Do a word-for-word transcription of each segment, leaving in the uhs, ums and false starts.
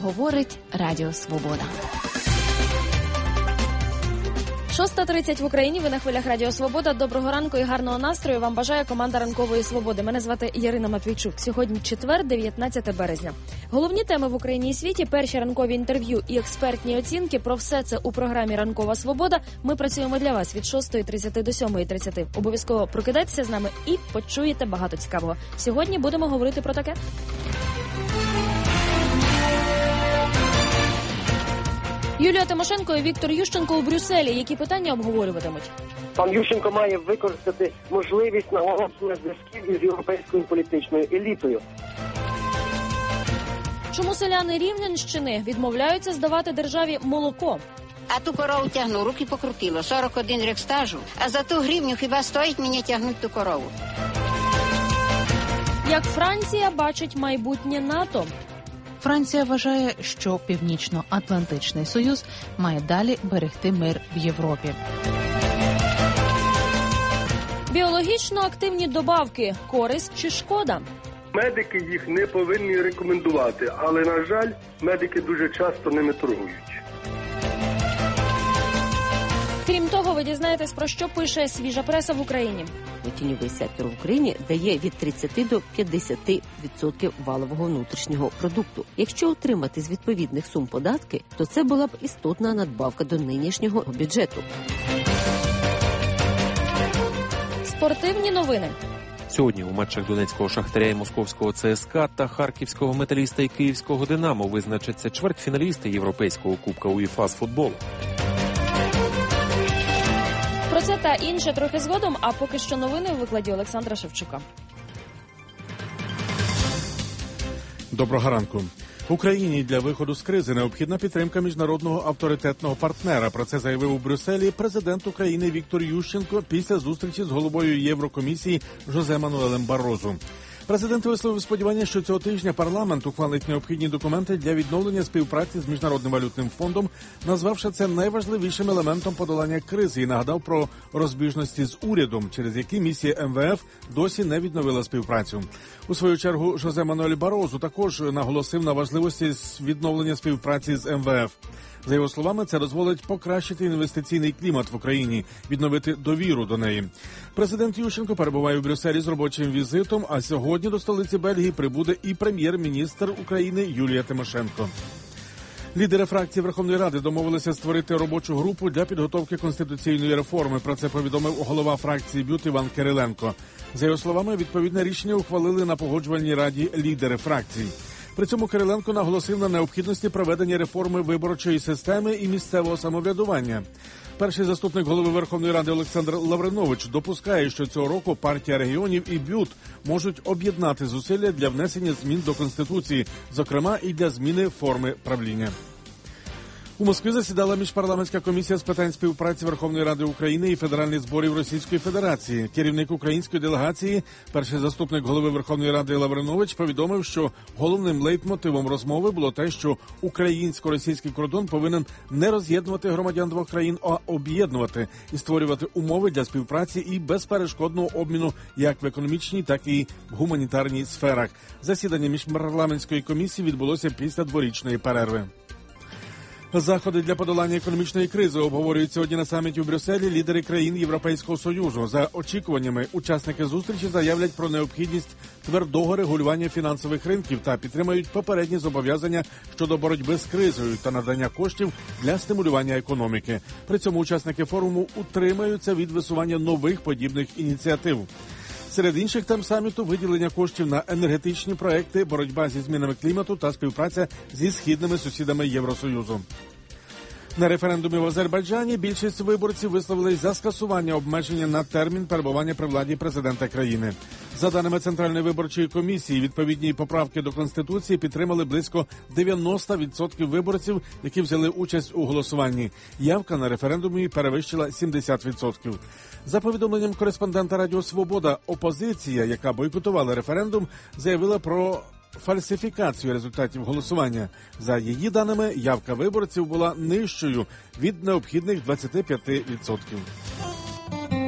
говорить Радіо Свобода. шоста тридцять в Україні, ви на хвилях Радіо Свобода. Доброго ранку і гарного настрою вам бажає команда Ранкової Свободи. Мене звати Ярина Матвійчук. Сьогодні четвер, дев'ятнадцяте березня. Головні теми в Україні і світі, перші ранкові інтерв'ю і експертні оцінки. Про все це у програмі Ранкова Свобода. Ми працюємо для вас від шостої тридцяти до сьомої тридцяти. Обов'язково прокидайтеся з нами і почуєте багато цікавого. Сьогодні будемо говорити про таке. Юлія Тимошенко і Віктор Ющенко у Брюсселі. Які питання обговорюватимуть? Пан Ющенко має використати можливість налагодження зв'язків із європейською політичною елітою. Чому селяни Рівненщини відмовляються здавати державі молоко? А ту корову тягну, руки покрутило, сорок один рік стажу, а за ту гривню хіба стоїть мені тягнути ту корову? Як Франція бачить майбутнє НАТО? Франція вважає, що Північно-Атлантичний Союз має далі берегти мир в Європі. Біологічно активні добавки – користь чи шкода? Медики їх не повинні рекомендувати, але, на жаль, медики дуже часто ними торгують. Крім того, ви дізнаєтесь, про що пише свіжа преса в Україні. Тіньовий сектор в Україні дає від тридцяти до п'ятдесяти відсотків валового внутрішнього продукту. Якщо отримати з відповідних сум податки, то це була б істотна надбавка до нинішнього бюджету. Спортивні новини. Сьогодні у матчах Донецького Шахтаря і Московського ЦСКА та Харківського Металіста і Київського Динамо визначаться чвертьфіналісти Європейського кубка УЄФА з футболу. Про це та інше трохи згодом, а поки що новини у викладі Олександра Шевчука. Доброго ранку. Україні для виходу з кризи необхідна підтримка міжнародного авторитетного партнера. Про це заявив у Брюсселі президент України Віктор Ющенко після зустрічі з головою Єврокомісії Жозе Мануелем Баррозу. Президент висловив сподівання, що цього тижня парламент ухвалить необхідні документи для відновлення співпраці з Міжнародним валютним фондом, назвавши це найважливішим елементом подолання кризи і нагадав про розбіжності з урядом, через які місія ем ве еф досі не відновила співпрацю. У свою чергу Жозе Мануель Баррозу також наголосив на важливості відновлення співпраці з ем ве еф. За його словами, це дозволить покращити інвестиційний клімат в Україні, відновити довіру до неї. Президент Ющенко перебуває у Брюсселі з робочим візитом, а сьогодні до столиці Бельгії прибуде і прем'єр-міністр України Юлія Тимошенко. Лідери фракції Верховної Ради домовилися створити робочу групу для підготовки конституційної реформи. Про це повідомив голова фракції БЮТ Іван Кириленко. За його словами, відповідне рішення ухвалили на погоджувальній раді лідери фракцій. При цьому Кириленко наголосив на необхідності проведення реформи виборчої системи і місцевого самоврядування. Перший заступник голови Верховної Ради Олександр Лавринович допускає, що цього року партія регіонів і БЮТ можуть об'єднати зусилля для внесення змін до Конституції, зокрема і для зміни форми правління. У Москві засідала міжпарламентська комісія з питань співпраці Верховної Ради України і Федеральних зборів Російської Федерації. Керівник української делегації, перший заступник голови Верховної Ради Лавринович, повідомив, що головним лейтмотивом розмови було те, що українсько-російський кордон повинен не роз'єднувати громадян двох країн, а об'єднувати і створювати умови для співпраці і безперешкодного обміну як в економічній, так і в гуманітарній сферах. Засідання міжпарламентської комісії відбулося після дворічної перерви. Заходи для подолання економічної кризи обговорюють сьогодні на саміті у Брюсселі лідери країн Європейського Союзу. За очікуваннями, учасники зустрічі заявлять про необхідність твердого регулювання фінансових ринків та підтримають попередні зобов'язання щодо боротьби з кризою та надання коштів для стимулювання економіки. При цьому учасники форуму утримаються від висування нових подібних ініціатив. Серед інших тем саміту виділення коштів на енергетичні проекти, боротьба зі змінами клімату та співпраця зі східними сусідами Євросоюзу. На референдумі в Азербайджані більшість виборців висловились за скасування обмеження на термін перебування при владі президента країни. За даними Центральної виборчої комісії, відповідні поправки до Конституції підтримали близько дев'яносто відсотків виборців, які взяли участь у голосуванні. Явка на референдумі перевищила сімдесят відсотків. За повідомленням кореспондента Радіо Свобода, опозиція, яка бойкотувала референдум, заявила про фальсифікацію результатів голосування. За її даними, явка виборців була нижчою від необхідних двадцяти п'яти відсотків.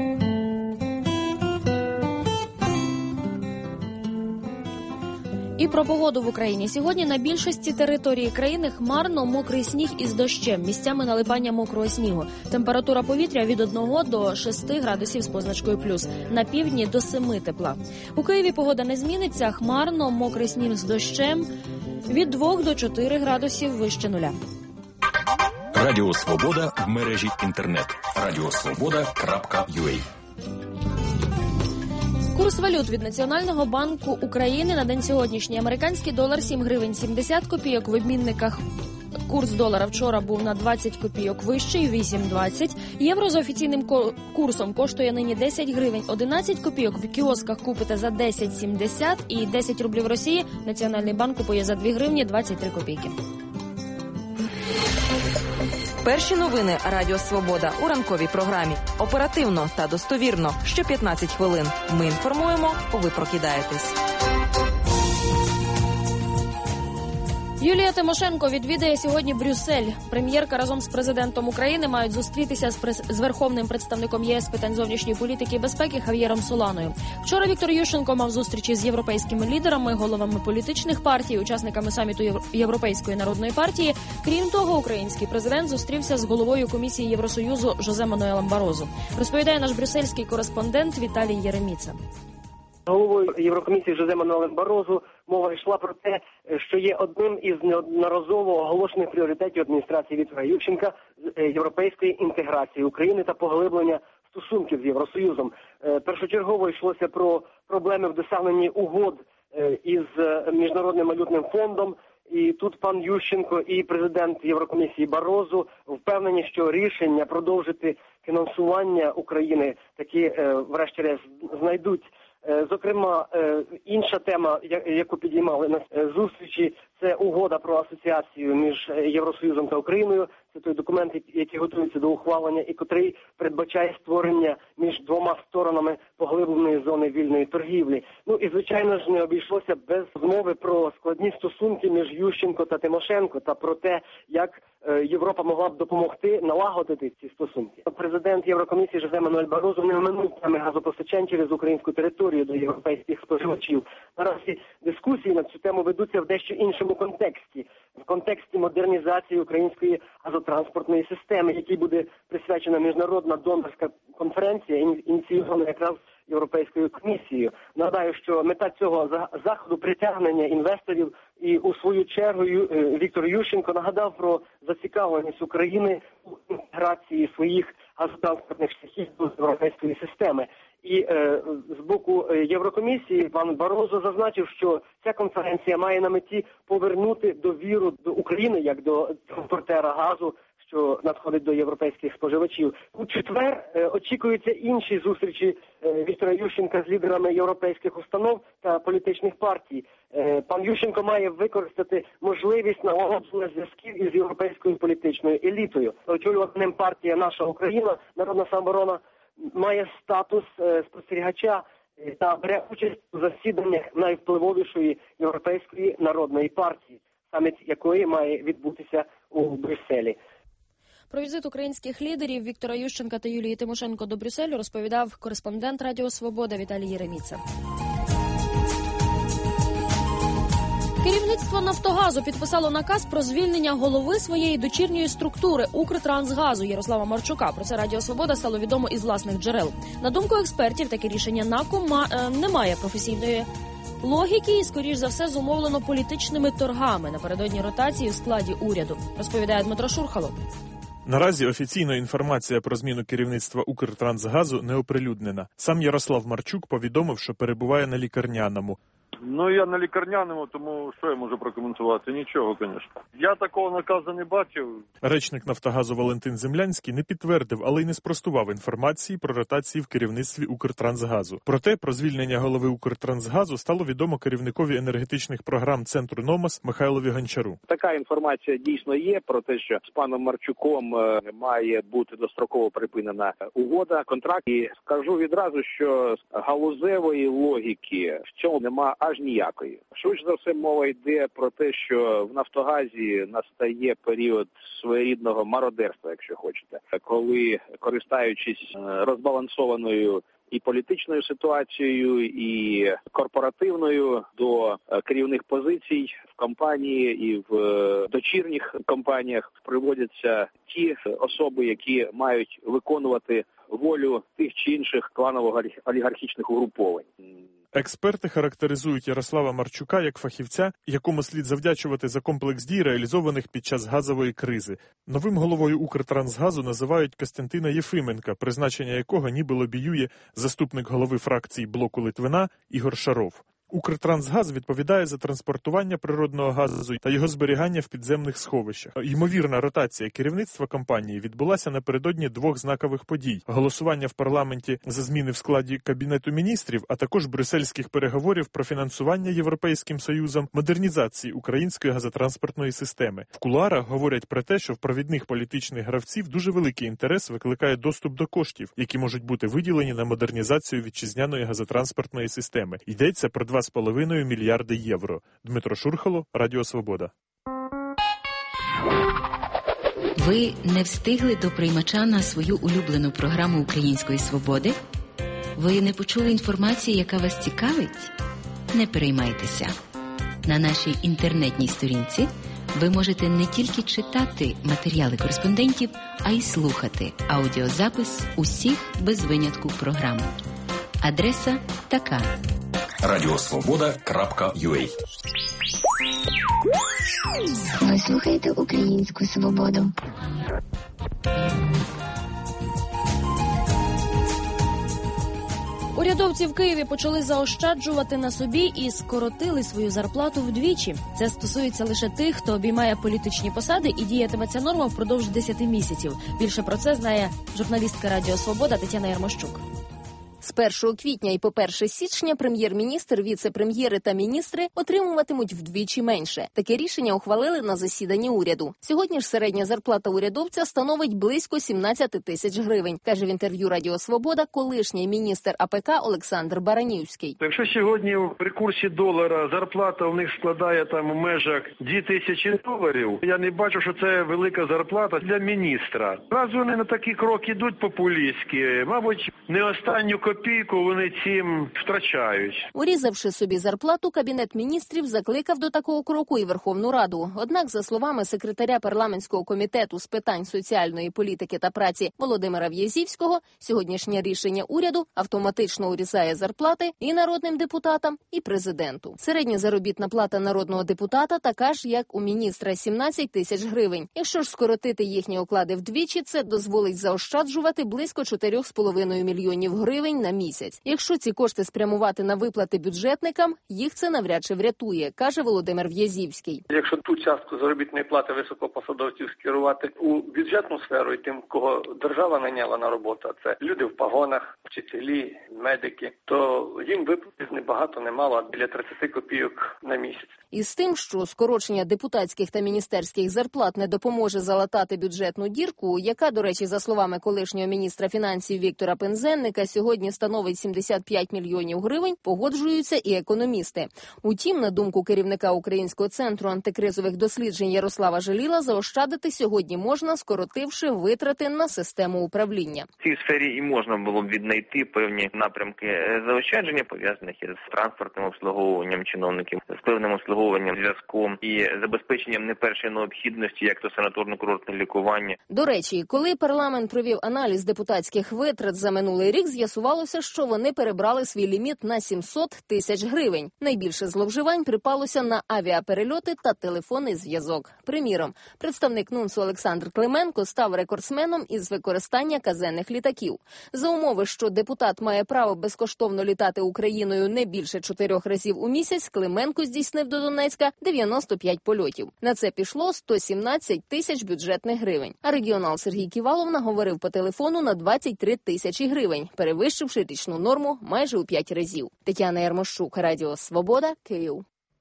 І Про погоду в Україні. Сьогодні на більшості території країни хмарно, мокрий сніг із дощем, місцями налипання мокрого снігу. Температура повітря від одного до шести градусів з позначкою плюс. На півдні до семи тепла. У Києві погода не зміниться, хмарно, мокрий сніг з дощем, від двох до чотирьох градусів вище нуля. Радіо Свобода в мережі інтернет. радіосвобода крапка ю а. Курс валют від Національного банку України на день сьогоднішній. Американський долар сім гривень сімдесят копійок. В обмінниках курс долара вчора був на двадцять копійок вищий, вісім двадцять. Євро за офіційним курсом коштує нині десять гривень одинадцять копійок. В кіосках купите за десять сімдесят і десять рублів Росії Національний банк купує за дві гривні двадцять три копійки. Перші новини Радіо Свобода у ранковій програмі. Оперативно та достовірно. Що п'ятнадцять хвилин. Ми інформуємо, ви прокидаєтесь. Юлія Тимошенко відвідає сьогодні Брюссель. Прем'єрка разом з президентом України мають зустрітися з, прес... з верховним представником ЄС з питань зовнішньої політики і безпеки Хав'єром Соланою. Вчора Віктор Ющенко мав зустрічі з європейськими лідерами, головами політичних партій, учасниками саміту Європейської народної партії. Крім того, український президент зустрівся з головою комісії Євросоюзу Жозе Мануелем Барозу. Розповідає наш брюссельський кореспондент Віталій Єреміца. Головою Єврокомісії Жозе Мануелем Барозу мова йшла про те, що є одним із неодноразово оголошених пріоритетів адміністрації Віктора Ющенка з європейської інтеграції України та поглиблення стосунків з Євросоюзом. Першочергово йшлося про проблеми в досягненні угод із Міжнародним валютним фондом. І тут пан Ющенко і президент Єврокомісії Барозу впевнені, що рішення продовжити фінансування України таки врешті-решт знайдуть. Зокрема, інша тема, яку підіймали на зустрічі, це угода про асоціацію між Євросоюзом та Україною. Це той документ, який готується до ухвалення і котрий передбачає створення між двома сторонами поглибленої зони вільної торгівлі. Ну і, звичайно ж, не обійшлося без змови про складні стосунки між Ющенко та Тимошенко та про те, як Європа могла б допомогти налагодити ці стосунки. Президент Єврокомісії Жозе Мануель Барозу не оминув теми газопостачань через українську територію до європейських споживачів. Наразі дискусії на цю тему ведуться в дещо іншому контексті. В контексті модернізації української газотранспортної системи, якій буде присвячена міжнародна донорська конференція, ініційована якраз Європейською комісією. Нагадаю, що мета цього заходу – притягнення інвесторів, і у свою чергу Віктор Ющенко нагадав про зацікавленість України у інтеграції своїх газотранспортних шляхів до європейської системи. І е, з боку Єврокомісії пан Барозо зазначив, що ця конференція має на меті повернути довіру до України як до транспортера газу, що надходить до європейських споживачів. У четвер е, очікуються інші зустрічі е, Віктора Ющенка з лідерами європейських установ та політичних партій. Е, пан Ющенко має використати можливість налагодження зв'язків із європейською політичною елітою. Очолювати ним партія «Наша Україна», Народна самооборона, має статус е, спостерігача е, та бере участь у засіданнях найвпливовішої Європейської народної партії, саміт якої має відбутися у Брюсселі. Про візит українських лідерів Віктора Ющенка та Юлії Тимошенко до Брюсселю розповідав кореспондент Радіо Свобода Віталій Єреміца. Керівництво «Нафтогазу» підписало наказ про звільнення голови своєї дочірньої структури «Укртрансгазу» Ярослава Марчука. Про це Радіо Свобода стало відомо із власних джерел. На думку експертів, таке рішення НАКу не має професійної логіки і, скоріш за все, зумовлено політичними торгами напередодні ротації в складі уряду, розповідає Дмитро Шурхало. Наразі офіційна інформація про зміну керівництва «Укртрансгазу» не оприлюднена. Сам Ярослав Марчук повідомив, що перебуває на лікарняному. Ну, я на лікарняному, тому що я можу прокоментувати? Нічого, звісно. Я такого наказу не бачив. Речник «Нафтогазу» Валентин Землянський не підтвердив, але й не спростував інформації про ротації в керівництві «Укртрансгазу». Проте про звільнення голови «Укртрансгазу» стало відомо керівникові енергетичних програм Центру «Номос» Михайлові Гончару. Така інформація дійсно є про те, що з паном Марчуком має бути достроково припинена угода, контракт. І скажу відразу, що галузевої логіки в цьому немає аж ніякої. Швидше за все мова йде про те, що в «Нафтогазі» настає період своєрідного мародерства, якщо хочете, коли, користаючись розбалансованою і політичною ситуацією, і корпоративною до керівних позицій в компанії і в дочірніх компаніях приводяться ті особи, які мають виконувати волю тих чи інших кланово-олігархічних угруповань. Експерти характеризують Ярослава Марчука як фахівця, якому слід завдячувати за комплекс дій, реалізованих під час газової кризи. Новим головою Укртрансгазу називають Костянтина Єфименка, призначення якого ніби лобіює заступник голови фракції блоку Литвина Ігор Шаров. Укртрансгаз відповідає за транспортування природного газу та його зберігання в підземних сховищах. Ймовірна ротація керівництва компанії відбулася напередодні двох знакових подій – голосування в парламенті за зміни в складі Кабінету міністрів, а також брюссельських переговорів про фінансування Європейським Союзом модернізації української газотранспортної системи. В кулуарах говорять про те, що в провідних політичних гравців дуже великий інтерес викликає доступ до коштів, які можуть бути виділені на модернізацію вітчизняної газотранспортної системи. Йдеться про два з половиною мільярди євро. Дмитро Шурхало, Радіо Свобода. Ви не встигли до приймача на свою улюблену програму Української Свободи? Ви не почули інформації, яка вас цікавить? Не переймайтеся. На нашій інтернетній сторінці ви можете не тільки читати матеріали кореспондентів, а й слухати аудіозапис усіх без винятку програм. Адреса така: радіосвобода крапка ю а. Ви слухаєте Українську Свободу. Урядовці в Києві почали заощаджувати на собі і скоротили свою зарплату вдвічі. Це стосується лише тих, хто обіймає політичні посади, і діятиме ця норма впродовж десяти місяців. Більше про це знає журналістка Радіо Свобода Тетяна Ярмощук. З першого квітня і по перше січня прем'єр-міністр, віце-прем'єри та міністри отримуватимуть вдвічі менше. Таке рішення ухвалили на засіданні уряду. Сьогодні ж середня зарплата урядовця становить близько сімнадцять тисяч гривень, каже в інтерв'ю Радіо Свобода колишній міністр А Пе Ка Олександр Баранівський. Якщо сьогодні при курсі долара зарплата у них складає там у межах дві тисячі доларів, я не бачу, що це велика зарплата для міністра. Раз вони на такі кроки йдуть популістські, мабуть, не останню копійку вони цим втрачають. Урізавши собі зарплату, Кабінет міністрів закликав до такого кроку і Верховну Раду. Однак, за словами секретаря парламентського комітету з питань соціальної політики та праці Володимира В'язівського, сьогоднішнє рішення уряду автоматично урізає зарплати і народним депутатам, і президенту. Середня заробітна плата народного депутата така ж, як у міністра – сімнадцять тисяч гривень. Якщо ж скоротити їхні оклади вдвічі, це дозволить заощаджувати близько чотирьох з половиною мільйонів гривень на місяць. Якщо ці кошти спрямувати на виплати бюджетникам, їх це навряд чи врятує, каже Володимир В'язівський. Якщо ту частку заробітної плати високопосадовців скерувати у бюджетну сферу і тим, кого держава найняла на роботу, це люди в погонах, вчителі, медики, то їм виплатить не багато, не мало, а біля тридцять копійок на місяць. І з тим, що скорочення депутатських та міністерських зарплат не допоможе залатати бюджетну дірку, яка, до речі, за словами колишнього міністра фінансів Віктора Пинзенника, сьогодні становить сімдесят п'ять мільйонів гривень, погоджуються і економісти. Утім, на думку керівника Українського центру антикризових досліджень Ярослава Желіла, заощадити сьогодні можна, скоротивши витрати на систему управління. В цій сфері і можна було б віднайти певні напрямки заощадження, пов'язаних із транспортним обслуговуванням чиновників, з певним обслуговуванням зв'язком і забезпеченням не першої необхідності, як то санаторно-курортне лікування. До речі, коли парламент провів аналіз депутатських витрат за минулий рік, з'ясувалося, що вони перебрали свій ліміт на сімсот тисяч гривень. Найбільше зловживань припалося на авіаперельоти та телефонний зв'язок. Приміром, представник НУНСу Олександр Клименко став рекордсменом із використання казенних літаків. За умови, що депутат має право безкоштовно літати Україною не більше чотирьох разів у місяць, Клименко здійснив до Донецька дев'яносто п'ять польотів. На це пішло сто сімнадцять тисяч бюджетних гривень. А регіонал Сергій Ківалов наговорив по телефону на двадцять три тисячі гривень, перевищивши річну норму майже у п'ять разів. Тетяна Ярмощук, Радіо Свобода, Київ.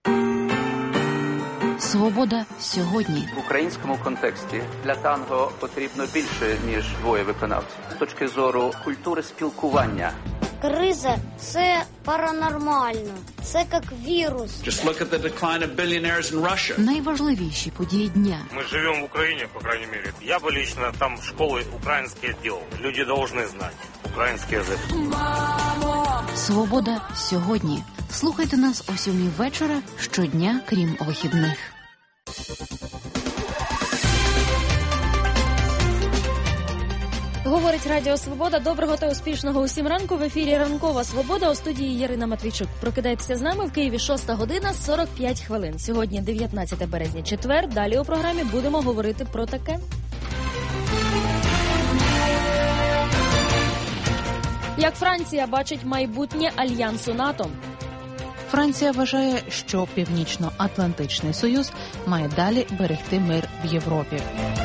Свобода сьогодні. В українському контексті для танго потрібно більше, ніж двоє виконавців. З точки зору культури спілкування Криза – це паранормально, це як вірус. Just look at the decline of billionaires in Russia. Найважливіші події дня. Мы живем в Украине, по крайней мере. Я бы лично там школы украинские делал. Люди должны знать украинский язык. Свобода сьогодні. Слухайте нас о сьомій вечора щодня, крім вихідних. Говорить Радіо Свобода. Доброго та успішного усім ранку. В ефірі Ранкова Свобода, у студії Ярина Матвійчук. Прокидайтеся з нами в Києві шоста година сорок п'ять хвилин. Сьогодні дев'ятнадцяте березня, четвер. Далі у програмі будемо говорити про таке. Як Франція бачить майбутнє Альянсу НАТО? Франція вважає, що Північно-Атлантичний Союз має далі берегти мир в Європі.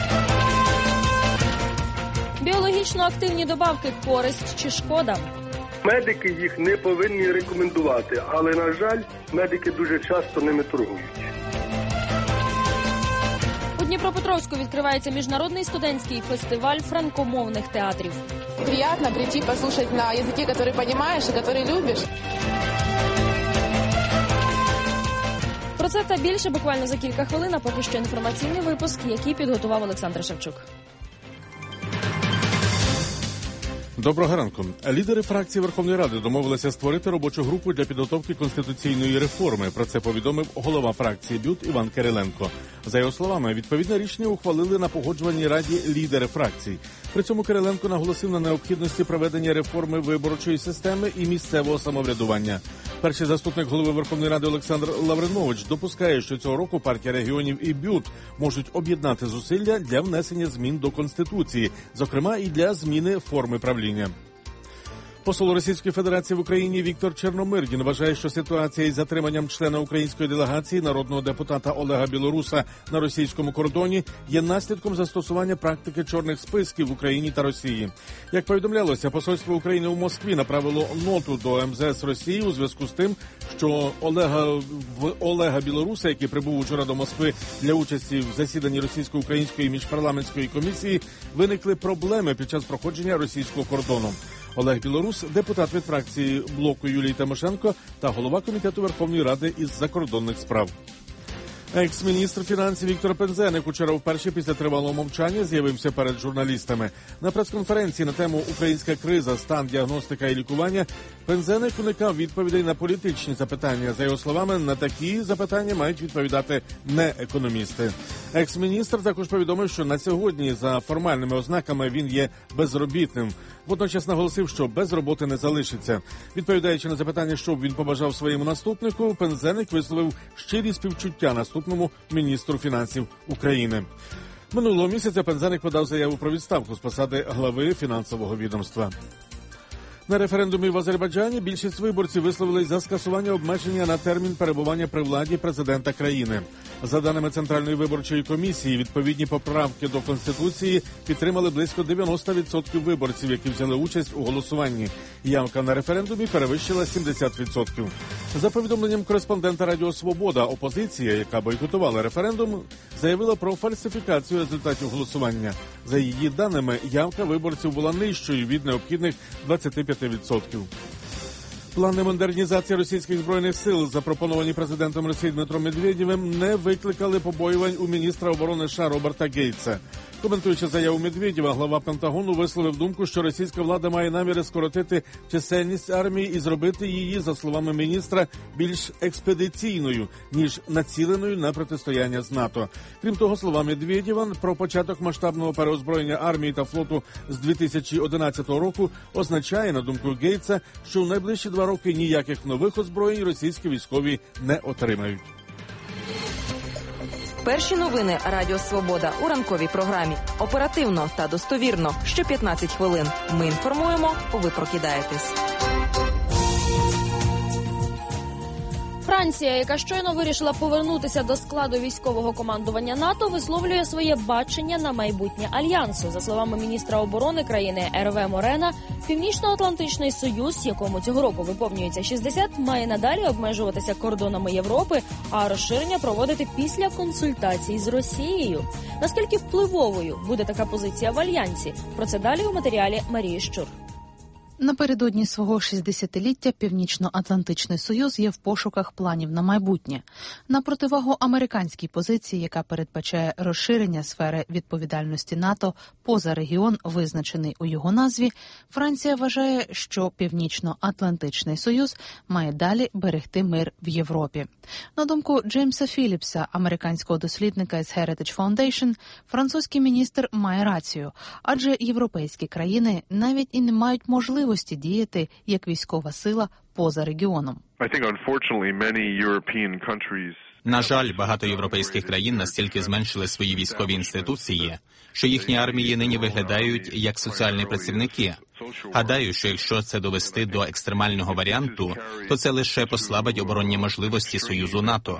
Біологічно активні добавки – користь чи шкода? Медики їх не повинні рекомендувати, але, на жаль, медики дуже часто ними торгують. У Дніпропетровську відкривається міжнародний студентський фестиваль франкомовних театрів. Приятно прийти послушать на языке, который понимаешь и который любишь. Про це та більше буквально за кілька хвилин, а поки що інформаційний випуск, який підготував Олександр Шевчук. Доброго ранку. Лідери фракції Верховної Ради домовилися створити робочу групу для підготовки конституційної реформи. Про це повідомив голова фракції БЮТ Іван Кириленко. За його словами, відповідне рішення ухвалили на погоджувальній раді лідери фракцій. При цьому Кириленко наголосив на необхідності проведення реформи виборчої системи і місцевого самоврядування. Перший заступник голови Верховної Ради Олександр Лавринович допускає, що цього року партія регіонів і БЮТ можуть об'єднати зусилля для внесення змін до Конституції, зокрема і для зміни форми правління. Посол Російської Федерації в Україні Віктор Черномирдін вважає, що ситуація із затриманням члена української делегації, народного депутата Олега Білоруса на російському кордоні є наслідком застосування практики чорних списків в Україні та Росії. Як повідомлялося, посольство України у Москві направило ноту до ем зе ес Росії у зв'язку з тим, що Олега, в Олега Білоруса, який прибув учора до Москви для участі в засіданні російсько-української міжпарламентської комісії, виникли проблеми під час проходження російського кордону. Олег Білорус – депутат від фракції блоку Юлії Тимошенко та голова Комітету Верховної Ради із закордонних справ. Екс-міністр фінансів Віктор Пинзеник учора вперше після тривалого мовчання з'явився перед журналістами. На прес-конференції на тему «Українська криза. Стан, діагностика і лікування» Пинзеник уникав відповідей на політичні запитання. За його словами, на такі запитання мають відповідати не економісти. Екс-міністр також повідомив, що на сьогодні за формальними ознаками він є безробітним. Водночас наголосив, що без роботи не залишиться. Відповідаючи на запитання, що б він побажав своєму наступнику, Пинзеник висловив щирі співчуття наступному міністру фінансів України. Минулого місяця Пинзеник подав заяву про відставку з посади глави фінансового відомства. На референдумі в Азербайджані більшість виборців висловились за скасування обмеження на термін перебування при владі президента країни. За даними Центральної виборчої комісії, відповідні поправки до Конституції підтримали близько дев'яносто відсотків виборців, які взяли участь у голосуванні. Явка на референдумі перевищила сімдесят відсотків. За повідомленням кореспондента Радіо Свобода, опозиція, яка бойкотувала референдум, заявила про фальсифікацію результатів голосування. За її даними, явка виборців була нижчою від необхідних двадцяти п'яти відсотків. Плани модернізації російських збройних сил, запропоновані президентом Росії Дмитром Медведєвим, не викликали побоювань у міністра оборони США Роберта Гейтса. Коментуючи заяву Медведєва, глава Пентагону висловив думку, що російська влада має наміри скоротити чисельність армії і зробити її, за словами міністра, більш експедиційною, ніж націленою на протистояння з НАТО. Крім того, слова Медведєва про початок масштабного переозброєння армії та флоту з дві тисячі одинадцятого року означає, на думку Гейтса, що в найближчі два роки ніяких нових озброєнь російські військові не отримають. Перші новини Радіо Свобода у ранковій програмі. Оперативно та достовірно. Що п'ятнадцять хвилин. Ми інформуємо, ви прокидаєтесь. Франція, яка щойно вирішила повернутися до складу військового командування НАТО, висловлює своє бачення на майбутнє Альянсу. За словами міністра оборони країни Ерве Морена, Північно-Атлантичний Союз, якому цього року виповнюється шістдесят, має надалі обмежуватися кордонами Європи, а розширення проводити після консультацій з Росією. Наскільки впливовою буде така позиція в Альянсі? Про це далі у матеріалі Марії Щур. Напередодні свого шістдесятиліття Північно-Атлантичний Союз є в пошуках планів на майбутнє. На противагу американській позиції, яка передбачає розширення сфери відповідальності НАТО поза регіон, визначений у його назві, Франція вважає, що Північно-Атлантичний Союз має далі берегти мир в Європі. На думку Джеймса Філіпса, американського дослідника з Heritage Foundation, французький міністр має рацію, адже європейські країни навіть і не мають можливості діяти як військова сила поза регіоном. На жаль, багато європейських країн настільки зменшили свої військові інституції, що їхні армії нині виглядають як соціальні працівники. Гадаю, що якщо це довести до екстремального варіанту, то це лише послабить оборонні можливості Союзу НАТО.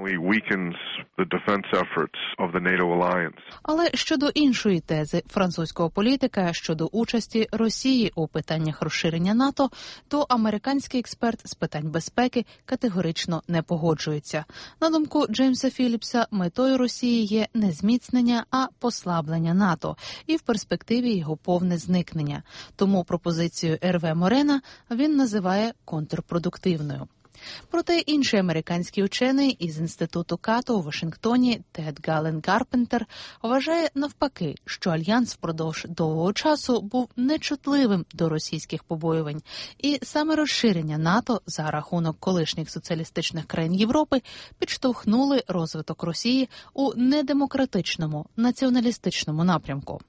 Але щодо іншої тези французького політика щодо участі Росії у питаннях розширення НАТО, то американський експерт з питань безпеки категорично не погоджується. На думку Джеймса Філіпса, метою Росії є не зміцнення, а послаблення НАТО і в перспективі його повне зникнення. Тому пропозицію Ерве Морена він називає контрпродуктивною. Проте інший американський учений із інституту Като у Вашингтоні Тед Гален Карпентер вважає навпаки, що альянс впродовж довгого часу був нечутливим до російських побоювань, і саме розширення НАТО за рахунок колишніх соціалістичних країн Європи підштовхнули розвиток Росії у недемократичному, націоналістичному напрямку.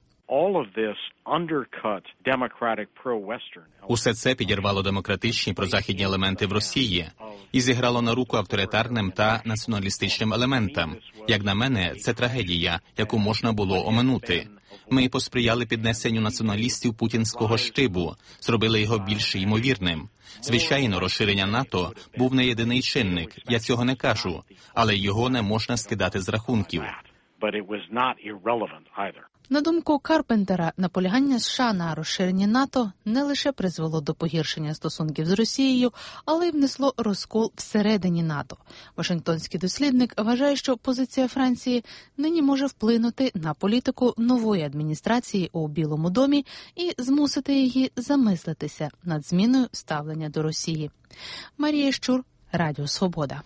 Усе це підірвало демократичні прозахідні елементи в Росії і зіграло на руку авторитарним та націоналістичним елементам. Як на мене, це трагедія, яку можна було оминути. Ми посприяли піднесенню націоналістів путінського штибу, зробили його більш ймовірним. Звичайно, розширення НАТО був не єдиний чинник, я цього не кажу, але його не можна скидати з рахунків. На думку Карпентера, наполягання США на розширенні НАТО не лише призвело до погіршення стосунків з Росією, але й внесло розкол всередині НАТО. Вашингтонський дослідник вважає, що позиція Франції нині може вплинути на політику нової адміністрації у Білому домі і змусити її замислитися над зміною ставлення до Росії. Марія Щур, Радіо Свобода.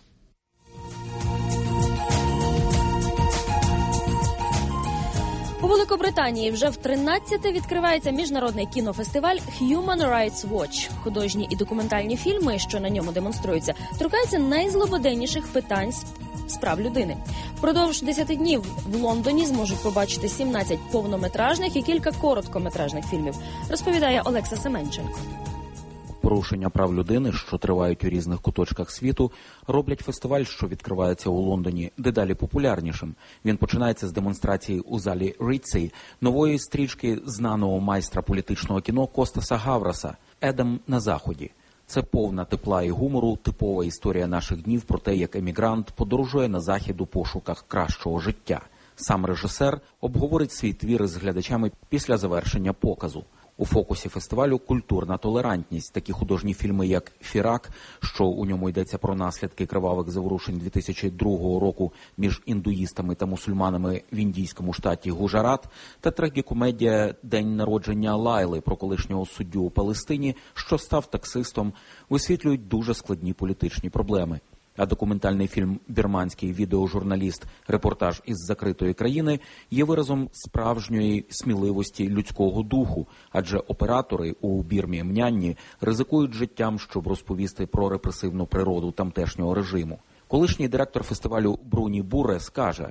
У Великобританії вже в тринадцяте відкривається міжнародний кінофестиваль Human Rights Watch. Художні і документальні фільми, що на ньому демонструються, торкаються найзлободенніших питань з прав людини. Впродовж десяти днів в Лондоні зможуть побачити сімнадцять повнометражних і кілька короткометражних фільмів, розповідає Олекса Семенченко. Порушення прав людини, що тривають у різних куточках світу, роблять фестиваль, що відкривається у Лондоні, дедалі популярнішим. Він починається з демонстрації у залі Рітсі нової стрічки знаного майстра політичного кіно Костаса Гавраса «Едем на Заході». Це повна тепла і гумору, типова історія наших днів про те, як емігрант подорожує на Захід у пошуках кращого життя. Сам режисер обговорить свій твір із глядачами після завершення показу. У фокусі фестивалю культурна толерантність. Такі художні фільми, як «Фірак», що у ньому йдеться про наслідки кривавих заворушень дві тисячі другого року між індуїстами та мусульманами в індійському штаті Гуджарат, та трагікомедія «День народження Лайли» про колишнього суддю у Палестині, що став таксистом, висвітлюють дуже складні політичні проблеми. А документальний фільм «Бірманський відеожурналіст. Репортаж із закритої країни» є виразом справжньої сміливості людського духу, адже оператори у Бірмі Мнянні ризикують життям, щоб розповісти про репресивну природу тамтешнього режиму. Колишній директор фестивалю Бруні Бурес каже: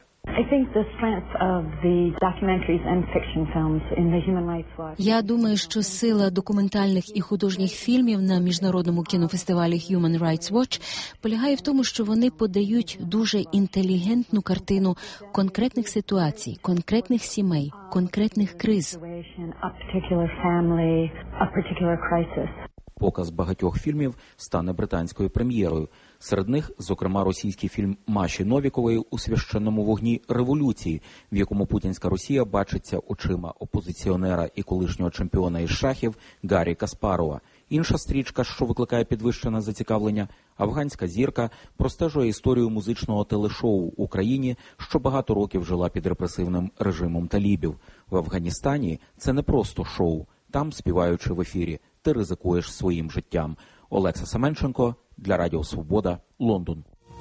Я думаю, що сила документальних і художніх фільмів на міжнародному кінофестивалі Human Rights Watch полягає в тому, що вони подають дуже інтелігентну картину конкретних ситуацій, конкретних сімей, конкретних криз. Показ багатьох фільмів стане британською прем'єрою. Серед них, зокрема, російський фільм Маші Новікової «У священному вогні революції», в якому путінська Росія бачиться очима опозиціонера і колишнього чемпіона із шахів Гаррі Каспарова. Інша стрічка, що викликає підвищене зацікавлення, «Афганська зірка», простежує історію музичного телешоу у країні, що багато років жила під репресивним режимом талібів. В Афганістані це не просто шоу. Там, співаючи в ефірі ти ризикуєш своїм життям. Олекса Семенченко для Радіо Свобода, Лондон.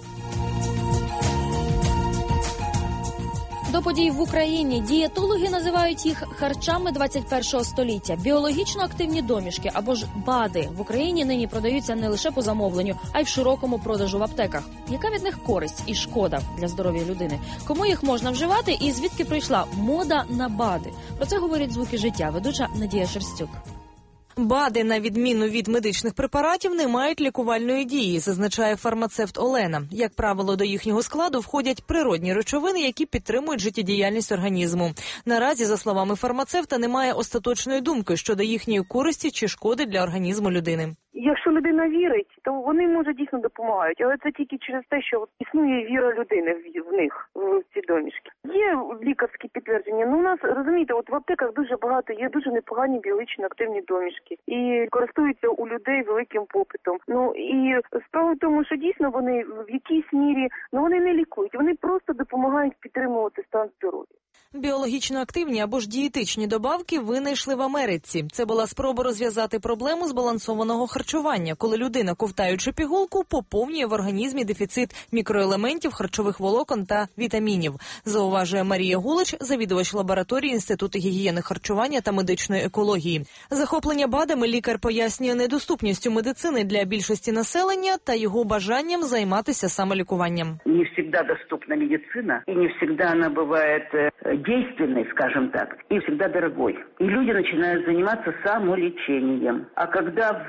До подій в Україні дієтологи називають їх харчами двадцять першого століття. Біологічно активні домішки або ж БАДи в Україні нині продаються не лише по замовленню, а й в широкому продажу в аптеках. Яка від них користь і шкода для здоров'я людини? Кому їх можна вживати і звідки прийшла мода на БАДи? Про це говорить «Звуки життя» ведуча Надія Шерстюк. БАДи, на відміну від медичних препаратів, не мають лікувальної дії, зазначає фармацевт Олена. Як правило, до їхнього складу входять природні речовини, які підтримують життєдіяльність організму. Наразі, за словами фармацевта, немає остаточної думки щодо їхньої користі чи шкоди для організму людини. Якщо людина вірить, то вони, може, дійсно допомагають, але це тільки через те, що існує віра людини в, в них, в ці домішки. Є лікарські підтвердження, ну у нас, розумієте, от в аптеках дуже багато, є дуже непогані біологічно активні домішки і користуються у людей великим попитом. Ну і справа в тому, що дійсно вони в якійсь мірі, ну вони не лікують, вони просто допомагають підтримувати стан здоров'я. Біологічно активні або ж дієтичні добавки винайшли в Америці. Це була спроба розв'язати проблему збалансованого харчування, коли людина, ковтаючи пігулку, поповнює в організмі дефіцит мікроелементів, харчових волокон та вітамінів, зауважує Марія Гулич, завідувач лабораторії Інституту гігієни харчування та медичної екології. Захоплення БАДами лікар пояснює недоступністю медицини для більшості населення та його бажанням займатися самолікуванням. Не завжди доступна медицина, і не завжди вона буває действенной, скажем так, и всегда дорогой. И люди начинают заниматься самолечением. А когда в,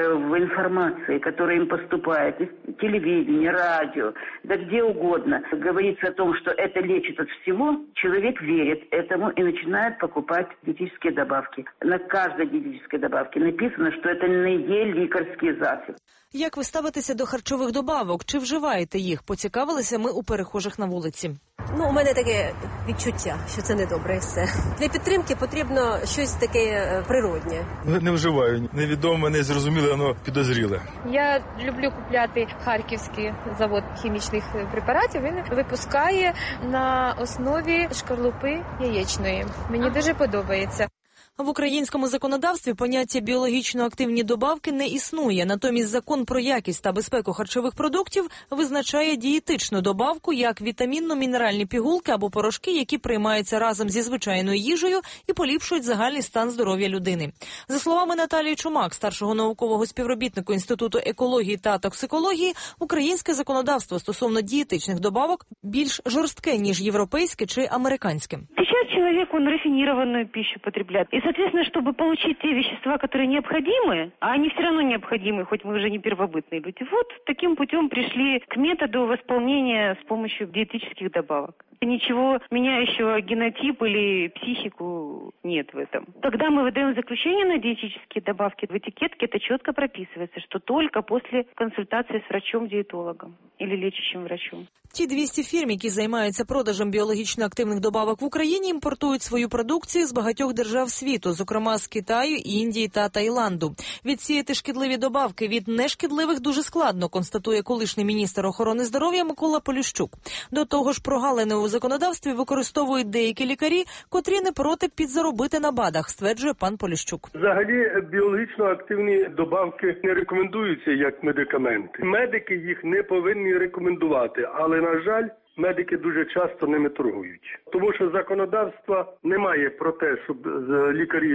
в информации, которая им поступает из телевидения, радио, да где угодно, говорится о том, что это лечит от всего, человек верит этому и начинает покупать диетические добавки. На каждой диетической добавке написано, что это не є лікарський засіб. Як ви ставитеся до харчових добавок? Чи вживаєте їх? Поцікавилися ми у перехожих на вулиці. Ну, у мене таке відчуття, що це недобре і все. Для підтримки потрібно щось таке природнє. Не, не вживаю. Невідоме, незрозуміле, воно підозріле. Я люблю купляти харківський завод хімічних препаратів. Він випускає на основі шкарлупи яєчної. Мені дуже подобається. В українському законодавстві поняття біологічно активні добавки не існує. Натомість закон про якість та безпеку харчових продуктів визначає дієтичну добавку як вітамінно-мінеральні пігулки або порошки, які приймаються разом зі звичайною їжею і поліпшують загальний стан здоров'я людини. За словами Наталії Чумак, старшого наукового співробітника Інституту екології та токсикології, українське законодавство стосовно дієтичних добавок більш жорстке, ніж європейське чи американське. Сейчас человек, он рафинированную пищу потребляет. И, соответственно, чтобы получить те вещества, которые необходимы, а они все равно необходимы, хоть мы уже не первобытные люди, вот таким путем пришли к методу восполнения с помощью диетических добавок. Ничего меняющего генотип или психику нет в этом. Когда мы выдаем заключение на диетические добавки, в этикетке это четко прописывается, что только после консультации с врачом-диетологом или лечащим врачом. Ті двісті фірм, які займаються продажем біологічно активних добавок в Україні, імпортують свою продукцію з багатьох держав світу, зокрема з Китаю, Індії та Таїланду. Відсіяти шкідливі добавки від нешкідливих дуже складно, констатує колишній міністр охорони здоров'я Микола Поліщук. До того ж, прогалини у законодавстві використовують деякі лікарі, котрі не проти підзаробити на БАДах, стверджує пан Поліщук. Взагалі біологічно активні добавки не рекомендуються як медикаменти. Медики їх не повинні рекомендувати, але, на жаль, медики дуже часто ними торгують. Тому що законодавства немає про те, щоб лікарі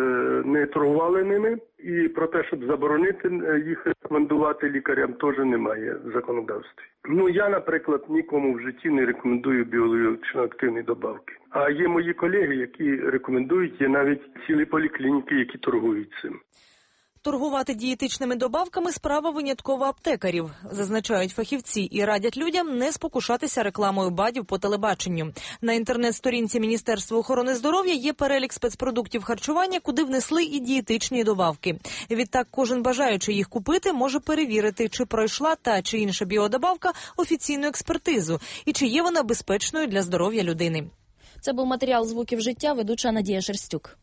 не торгували ними, і про те, щоб заборонити їх рекомендувати лікарям, теж немає в законодавстві. Ну, я, наприклад, нікому в житті не рекомендую біологічно активні добавки. А є мої колеги, які рекомендують, є навіть цілі поліклініки, які торгують цим. Торгувати дієтичними добавками – справа винятково аптекарів, зазначають фахівці, і радять людям не спокушатися рекламою БАДів по телебаченню. На інтернет-сторінці Міністерства охорони здоров'я є перелік спецпродуктів харчування, куди внесли і дієтичні добавки. Відтак кожен бажаючий їх купити може перевірити, чи пройшла та чи інша біодобавка офіційну експертизу і чи є вона безпечною для здоров'я людини. Це був матеріал «Звуків життя», ведуча Надія Шерстюк.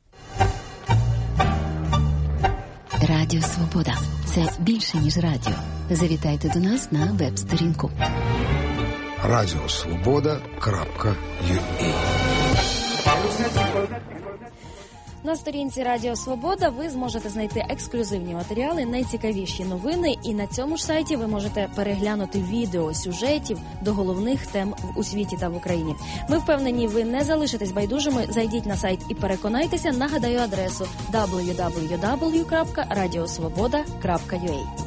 Радіо Свобода – це більше, ніж радіо. Завітайте до нас на веб-сторінку. радіо свобода крапка ю а На сторінці Радіо Свобода ви зможете знайти ексклюзивні матеріали, найцікавіші новини, і на цьому ж сайті ви можете переглянути відео сюжетів до головних тем у світі та в Україні. Ми впевнені, ви не залишитесь байдужими. Зайдіть на сайт і переконайтеся. Нагадаю адресу дабл ю дабл ю дабл ю крапка радіосвобода крапка ю а.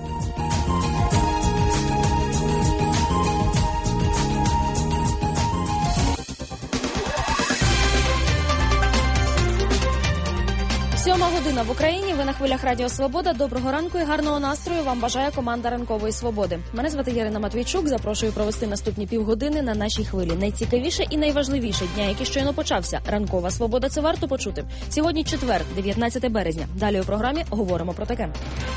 Сьома година в Україні. Ви на хвилях Радіо Свобода. Доброго ранку і гарного настрою вам бажає команда Ранкової Свободи. Мене звати Ярина Матвійчук. Запрошую провести наступні півгодини на нашій хвилі. Найцікавіше і найважливіше дня, який щойно почався. Ранкова Свобода – це варто почути. Сьогодні четвер, дев'ятнадцяте березня. Далі у програмі говоримо про таке.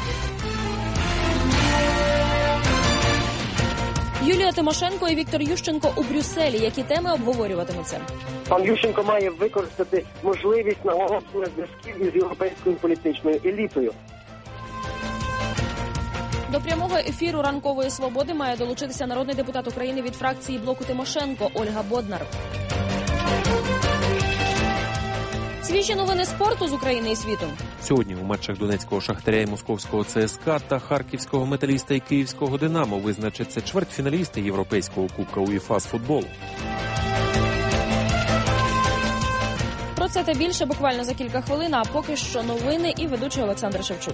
Юлія Тимошенко і Віктор Ющенко у Брюсселі. Які теми обговорюватимуться? Пан Ющенко має використати можливість налагодження зв'язків із європейською політичною елітою. До прямого ефіру Ранкової Свободи має долучитися народний депутат України від фракції блоку Тимошенко Ольга Боднар. Свіжі новини спорту з України і світу. Сьогодні у матчах Донецького Шахтаря і Московського ЦСКА та Харківського Металіста і Київського Динамо визначаться чвертьфіналісти Європейського кубка УЄФА з футболу. Про це та більше буквально за кілька хвилин, а поки що новини і ведучий Олександр Шевчук.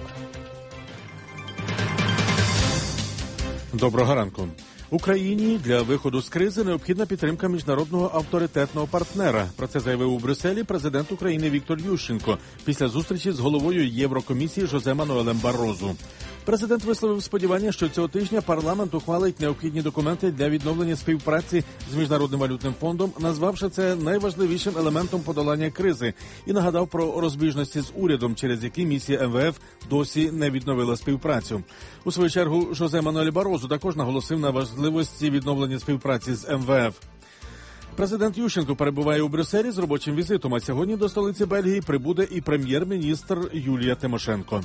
Доброго ранку. Україні для виходу з кризи необхідна підтримка міжнародного авторитетного партнера. Про це заявив у Брюсселі президент України Віктор Ющенко після зустрічі з головою Єврокомісії Жозе Мануелем Баррозу. Президент висловив сподівання, що цього тижня парламент ухвалить необхідні документи для відновлення співпраці з Міжнародним валютним фондом, назвавши це найважливішим елементом подолання кризи, і нагадав про розбіжності з урядом, через які місія ем ве еф досі не відновила співпрацю. У свою чергу Жозе Мануель Баррозу також наголосив на важливості відновлення співпраці з ем ве еф. Президент Ющенко перебуває у Брюсселі з робочим візитом, а сьогодні до столиці Бельгії прибуде і прем'єр-міністр Юлія Тимошенко.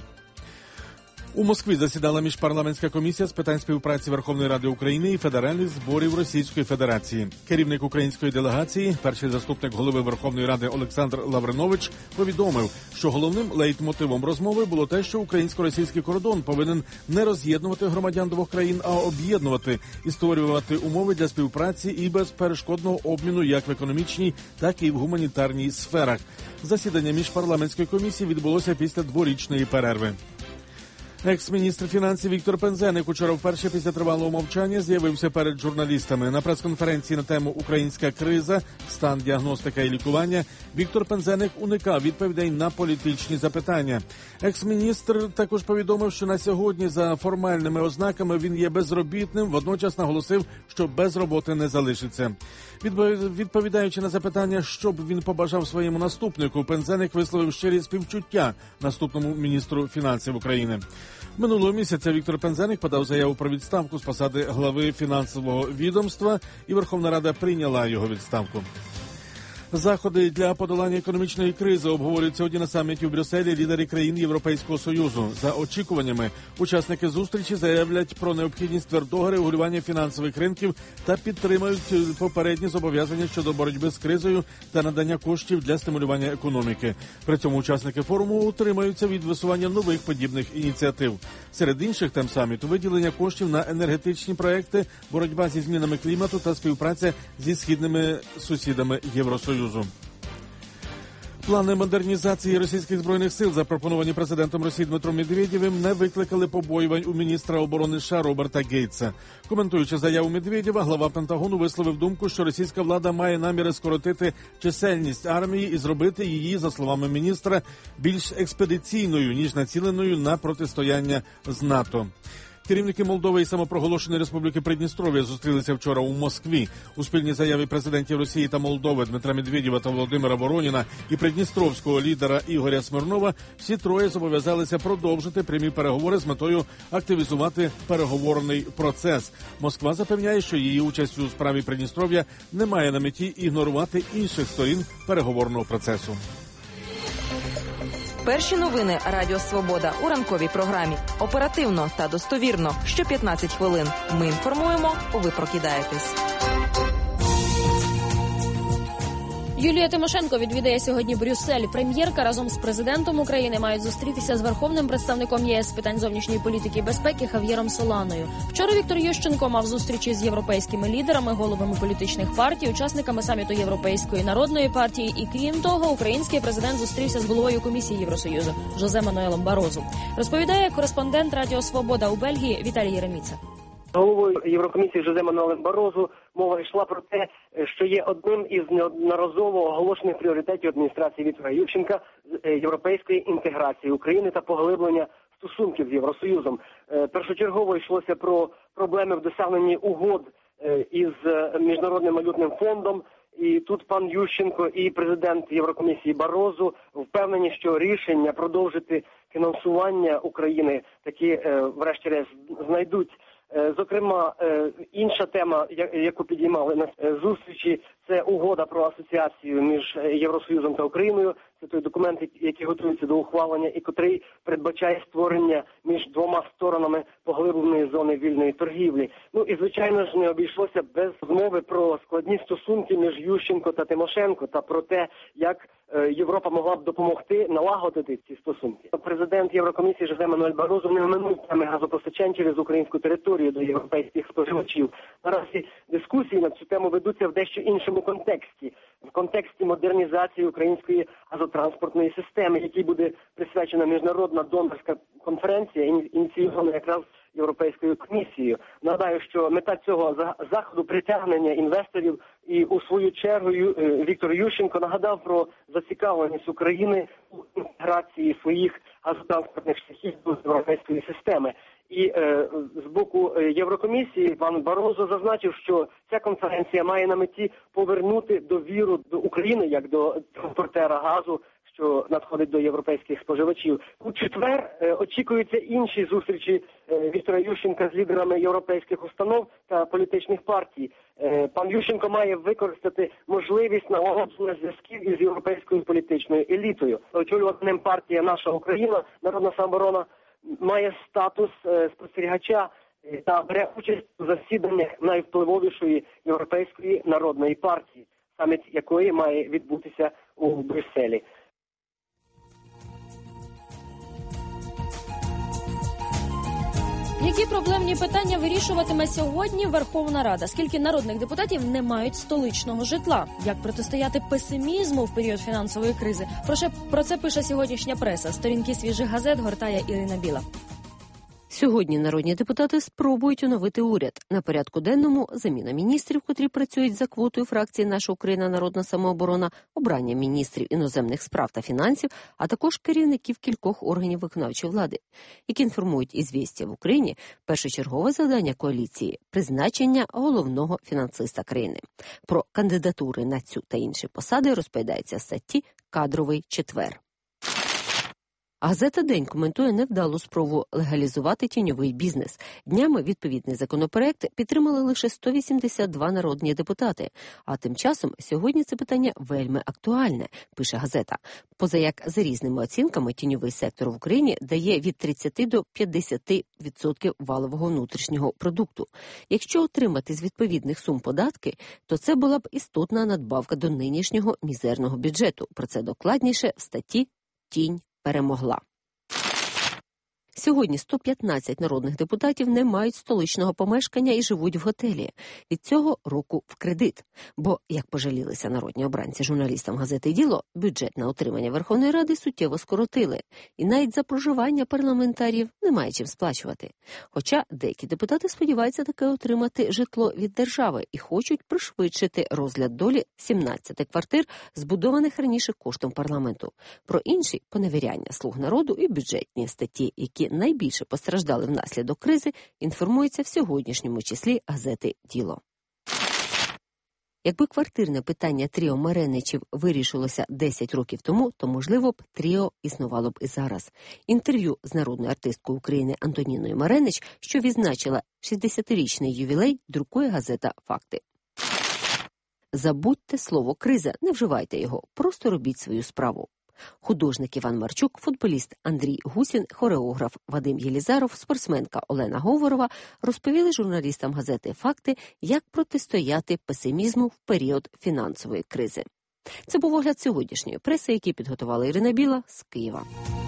У Москві засідала міжпарламентська комісія з питань співпраці Верховної Ради України і федеральних зборів Російської Федерації. Керівник української делегації, перший заступник голови Верховної Ради Олександр Лавринович, повідомив, що головним лейтмотивом розмови було те, що українсько-російський кордон повинен не роз'єднувати громадян двох країн, а об'єднувати і створювати умови для співпраці і безперешкодного обміну як в економічній, так і в гуманітарній сферах. Засідання міжпарламентської комісії відбулося після дворічної перерви. Екс-міністр фінансів Віктор Пинзеник учора вперше після тривалого мовчання з'явився перед журналістами. На прес-конференції на тему «Українська криза. Стан, діагностика і лікування» Віктор Пинзеник уникав відповідей на політичні запитання. Екс-міністр також повідомив, що на сьогодні за формальними ознаками він є безробітним, водночас наголосив, що без роботи не залишиться. Відповідаючи на запитання, що б він побажав своєму наступнику, Пинзеник висловив щирі співчуття наступному міністру фінансів України. Минулого місяця Віктор Пинзеник подав заяву про відставку з посади глави фінансового відомства, і Верховна Рада прийняла його відставку. Заходи для подолання економічної кризи обговорюють сьогодні на саміті у Брюсселі лідери країн Європейського Союзу. За очікуваннями, учасники зустрічі заявлять про необхідність твердого регулювання фінансових ринків та підтримають попередні зобов'язання щодо боротьби з кризою та надання коштів для стимулювання економіки. При цьому учасники форуму утримаються від висування нових подібних ініціатив. Серед інших тем саміту виділення коштів на енергетичні проекти, боротьба зі змінами клімату та співпраця зі східними сусідами Євросоюзу. Плани модернізації російських збройних сил, запропоновані президентом Росії Дмитром Медведєвим, не викликали побоювань у міністра оборони США Роберта Гейтса. Коментуючи заяву Медведєва, глава Пентагону висловив думку, що російська влада має наміри скоротити чисельність армії і зробити її, за словами міністра, більш експедиційною, ніж націленою на протистояння з НАТО. Керівники Молдови і самопроголошеної Республіки Придністров'я зустрілися вчора у Москві. У спільній заяві президентів Росії та Молдови Дмитра Медведєва та Володимира Вороніна і придністровського лідера Ігоря Смирнова всі троє зобов'язалися продовжити прямі переговори з метою активізувати переговорний процес. Москва запевняє, що її участь у справі Придністров'я не має на меті ігнорувати інших сторін переговорного процесу. Перші новини Радіо Свобода у ранковій програмі. Оперативно та достовірно. Що п'ятнадцять хвилин. Ми інформуємо, ви прокидаєтесь. Юлія Тимошенко відвідає сьогодні Брюссель. Прем'єрка разом з президентом України мають зустрітися з верховним представником ЄС з питань зовнішньої політики і безпеки Хав'єром Соланою. Вчора Віктор Ющенко мав зустрічі з європейськими лідерами, головами політичних партій, учасниками саміту Європейської народної партії. І крім того, український президент зустрівся з головою комісії Євросоюзу Жозе Мануелом Барозу. Розповідає кореспондент Радіо Свобода у Бельгії Віталій Єреміца. Головою Єврокомісії Жозе Мануелем Барозу мова йшла про те, що є одним із неодноразово оголошених пріоритетів адміністрації Віктора Ющенка з європейської інтеграції України та поглиблення стосунків з Євросоюзом. Першочергово йшлося про проблеми в досягненні угод із Міжнародним валютним фондом. І тут пан Ющенко і президент Єврокомісії Барозу впевнені, що рішення продовжити фінансування України таки, врешті-решт, знайдуть. Зокрема, інша тема, яку підіймали на зустрічі, це угода про асоціацію між Євросоюзом та Україною. Це той документ, який готується до ухвалення і котрий передбачає створення між двома сторонами поглибленої зони вільної торгівлі. Ну і, звичайно ж, не обійшлося без змови про складні стосунки між Ющенко та Тимошенко та про те, як Європа могла б допомогти налагодити ці стосунки. Президент Єврокомісії Жозе Мануель Барозу не оминув теми газопостачань через українську територію до європейських споживачів. Наразі дискусії на цю тему ведуться в дещо іншому контексті. В контексті модернізації української газотранспортної системи, якій буде присвячена міжнародна донорська конференція, ініційована якраз Європейською комісією. Нагадаю, що мета цього заходу – притягнення інвесторів, і у свою чергу Віктор Ющенко нагадав про зацікавленість України у інтеграції своїх газотранспортних шляхів до європейської системи. І е, з боку Єврокомісії пан Барозо зазначив, що ця конференція має на меті повернути довіру до України як до транспортера газу, що надходить до європейських споживачів. У четвер е, очікуються інші зустрічі е, Віктора Ющенка з лідерами європейських установ та політичних партій. Е, пан Ющенко має використати можливість налагодження зв'язків із європейською політичною елітою. Очолюватиме партія «Наша Україна», Народна самооборона, має статус е, спостерігача е, та бере участь у засіданнях найвпливовішої Європейської народної партії, саміт якої має відбутися у Брюсселі. Які проблемні питання вирішуватиме сьогодні Верховна Рада? Скільки народних депутатів не мають столичного житла? Як протистояти песимізму в період фінансової кризи? Про це пише сьогоднішня преса. Сторінки свіжих газет гортає Ірина Біла. Сьогодні народні депутати спробують оновити уряд. На порядку денному заміна міністрів, котрі працюють за квотою фракції «Наша Україна. Народна самооборона», обрання міністрів іноземних справ та фінансів, а також керівників кількох органів виконавчої влади. Як інформують «Ізвістія» в Україні, першочергове завдання коаліції – призначення головного фінансиста країни. Про кандидатури на цю та інші посади розповідається в статті «Кадровий четвер». Газета «День» коментує невдалу спробу легалізувати тіньовий бізнес. Днями відповідний законопроект підтримали лише сто вісімдесят два народні депутати. А тим часом сьогодні це питання вельми актуальне, пише газета. Позаяк за різними оцінками тіньовий сектор в Україні дає від тридцяти до п'ятдесяти відсотків валового внутрішнього продукту. Якщо отримати з відповідних сум податки, то це була б істотна надбавка до нинішнього мізерного бюджету. Про це докладніше в статті «Тінь перемогла». Сьогодні сто п'ятнадцять народних депутатів не мають столичного помешкання і живуть в готелі. Від цього року в кредит. Бо, як пожалілися народні обранці журналістам газети «Діло», бюджет на утримання Верховної Ради суттєво скоротили. І навіть за проживання парламентарів немає чим сплачувати. Хоча деякі депутати сподіваються таки отримати житло від держави і хочуть пришвидшити розгляд долі сімнадцяти квартир, збудованих раніше коштом парламенту. Про інші поневіряння «Слуг народу» і бюджетні статті, які найбільше постраждали внаслідок кризи, інформується в сьогоднішньому числі газети «Діло». Якби квартирне питання тріо Мареничів вирішилося десять років тому, то, можливо б, тріо існувало б і зараз. Інтерв'ю з народною артисткою України Антоніною Маренич, що відзначила шістдесятирічний ювілей, друкує газета «Факти». Забудьте слово «криза», не вживайте його, просто робіть свою справу. Художник Іван Марчук, футболіст Андрій Гусін, хореограф Вадим Єлізаров, спортсменка Олена Говорова розповіли журналістам газети «Факти», як протистояти песимізму в період фінансової кризи. Це був огляд сьогоднішньої преси, який підготувала Ірина Біла з Києва.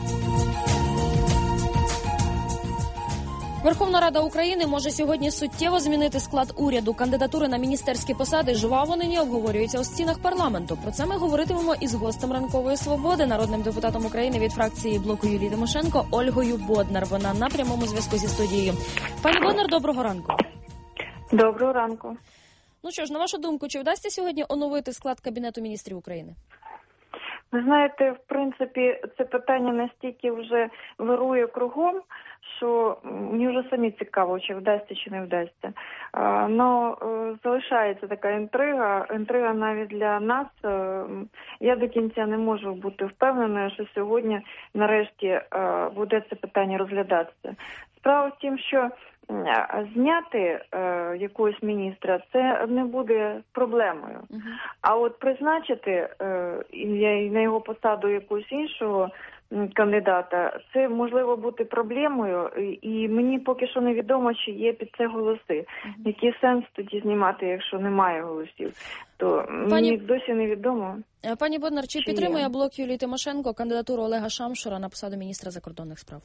Верховна Рада України може сьогодні суттєво змінити склад уряду. Кандидатури на міністерські посади жваво нині обговорюються у стінах парламенту. Про це ми говоритимемо із гостем «Ранкової свободи», народним депутатом України від фракції блоку Юлії Тимошенко Ольгою Боднар. Вона на прямому зв'язку зі студією. Пані Боднар, доброго ранку. Доброго ранку. Ну що ж, на вашу думку, чи вдасться сьогодні оновити склад Кабінету міністрів України? Ви знаєте, в принципі, це питання настільки вже вирує кругом, що мені вже самі цікаво, чи вдасться, чи не вдасться. Но залишається така інтрига, інтрига навіть для нас. Я до кінця не можу бути впевненою, що сьогодні нарешті буде це питання розглядатися. Справа в тім, що зняти е, якогось міністра – це не буде проблемою. Uh-huh. А от призначити е, на його посаду якогось іншого кандидата – це можливо бути проблемою. І мені поки що невідомо, чи є під це голоси. Uh-huh. Який сенс тоді знімати, якщо немає голосів? То Пані... мені досі невідомо. Пані Боднар, чи, чи підтримує є? блок Юлії Тимошенко кандидатуру Олега Шамшура на посаду міністра закордонних справ?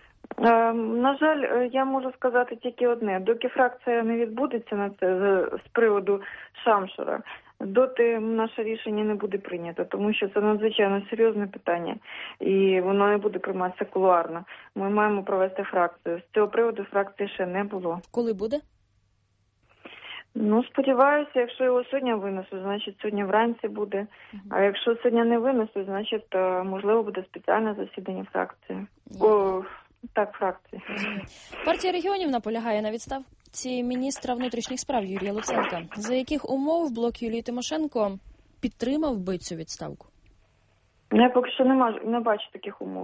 На жаль, я можу сказати тільки одне. Доки фракція не відбудеться на це з приводу Шамшура, доти наше рішення не буде прийнято, тому що це надзвичайно серйозне питання і воно не буде прийматися кулуарно. Ми маємо провести фракцію. З цього приводу фракції ще не було. Коли буде? Ну, сподіваюся, якщо його сьогодні винесуть, значить сьогодні вранці буде. Uh-huh. А якщо сьогодні не винесуть, значить можливо буде спеціальне засідання фракції. Yeah. О, Так, фракції. Партія регіонів наполягає на відставці міністра внутрішніх справ Юрія Луценка. За яких умов блок Юлії Тимошенко підтримав би цю відставку? Я поки що не, маж, не бачу таких умов.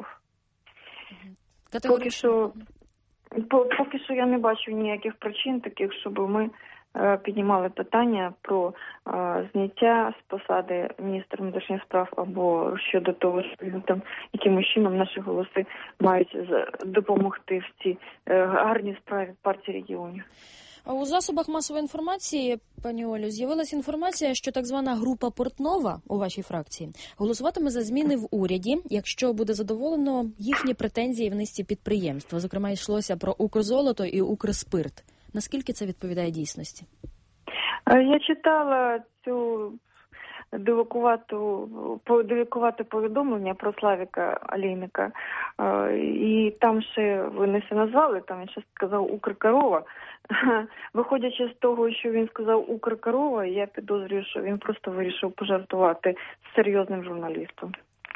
Поки що, поки що я не бачу ніяких причин таких, щоб ми піднімали питання про е, зняття з посади міністра внутрішніх справ або щодо того, що там якимось чином наші голоси мають допомогти в цій е, гарній справі партії регіонів. А у засобах масової інформації, пані Олю, з'явилася інформація, що так звана група Портнова у вашій фракції голосуватиме за зміни в уряді, якщо буде задоволено їхні претензії в низці підприємств. Зокрема, йшлося про Укрзолото і Укрспирт. Наскільки це відповідає дійсності? Я читала цю дивакувату, дивакувате повідомлення про Славіка Олійника. І там ще, ви не все назвали, там він ще сказав Укркорова. Виходячи з того, що він сказав Укркорова, я підозрюю, що він просто вирішив пожартувати з серйозним журналістом.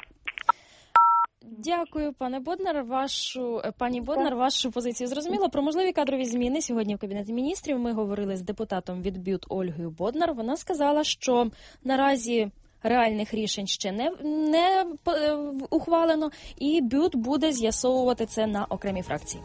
Дякую, пане Боднар. Вашу пані Боднар, вашу позицію зрозуміло. Про можливі кадрові зміни сьогодні в Кабінеті міністрів ми говорили з депутатом від БЮТ Ольгою Боднар. Вона сказала, що наразі реальних рішень ще не, не ухвалено, і БЮТ буде з'ясовувати це на окремій фракції.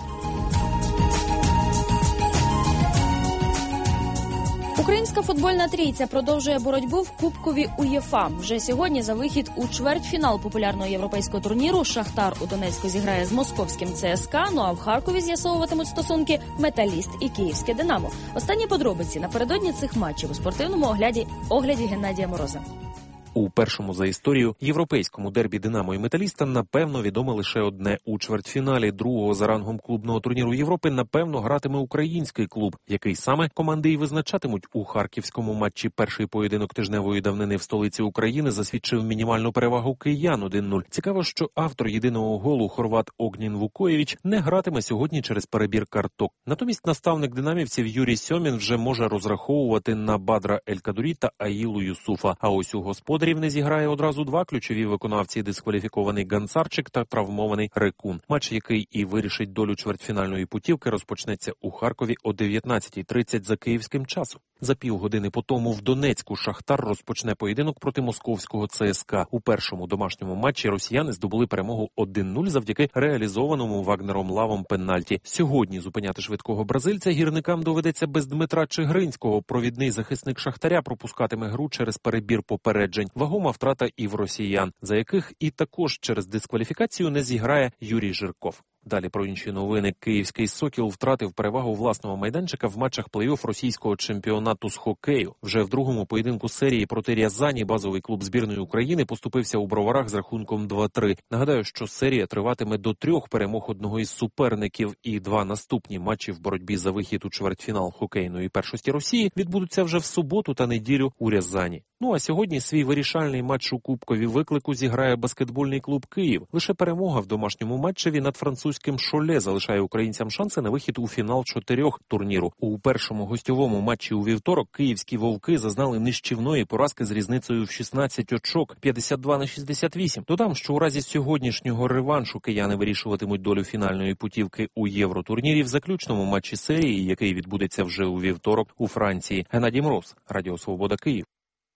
Українська футбольна трійця продовжує боротьбу в Кубкові УЄФА. Вже сьогодні за вихід у чвертьфінал популярного європейського турніру Шахтар у Донецьку зіграє з московським ЦСКА, ну а в Харкові з'ясовуватимуть стосунки Металіст і Київське Динамо. Останні подробиці напередодні цих матчів у спортивному огляді, огляді Геннадія Мороза. У першому за історію європейському дербі «Динамо» і «Металіста» напевно відомо лише одне. У чвертьфіналі другого за рангом клубного турніру Європи напевно гратиме український клуб, який саме команди і визначатимуть. У харківському матчі перший поєдинок тижневої давнини в столиці України засвідчив мінімальну перевагу киян один нуль. Цікаво, що автор єдиного голу хорват Огнін Вукоєвіч не гратиме сьогодні через перебір карток. Натомість наставник динамівців Юрій Сьомін вже може розраховувати на Бадра Ель-Кадурі та Аїлу Юсуфа. А ось у господарів не зіграє одразу два ключові виконавці – дискваліфікований Ганцарчик та травмований Рекун. Матч, який і вирішить долю чвертьфінальної путівки, розпочнеться у Харкові о дев'ятнадцятій тридцять за київським часом. За півгодини по тому в Донецьку Шахтар розпочне поєдинок проти московського ЦСКА. У першому домашньому матчі росіяни здобули перемогу один нуль завдяки реалізованому Вагнером Лавом пенальті. Сьогодні зупиняти швидкого бразильця гірникам доведеться без Дмитра Чигринського. Провідний захисник Шахтаря пропускатиме гру через перебір попереджень. Вагома втрата і в росіян, за яких і також через дискваліфікацію не зіграє Юрій Жирков. Далі про інші новини. Київський «Сокіл» втратив перевагу власного майданчика в матчах плей-офф російського чемпіонату з хокею. Вже в другому поєдинку серії проти Рязані базовий клуб збірної України поступився у Броварах з рахунком два-три. Нагадаю, що серія триватиме до трьох перемог одного із суперників, і два наступні матчі в боротьбі за вихід у чвертьфінал хокейної першості Росії відбудуться вже в суботу та неділю у Рязані. Ну а сьогодні свій вирішальний матч у Кубкові виклику зіграє баскетбольний клуб «Київ». Лише перемога в домашньому матчеві над французьким «Шоле» залишає українцям шанси на вихід у фінал чотирьох турніру. У першому гостьовому матчі у вівторок київські «Вовки» зазнали нищівної поразки з різницею в шістнадцять очок, п'ятдесят два на шістдесят вісім. Додам, що у разі сьогоднішнього реваншу кияни вирішуватимуть долю фінальної путівки у євротурнірі в заключному матчі серії, який відбудеться вже у вівторок у Франції. Геннадій Мороз, Радіо Свобода, Київ.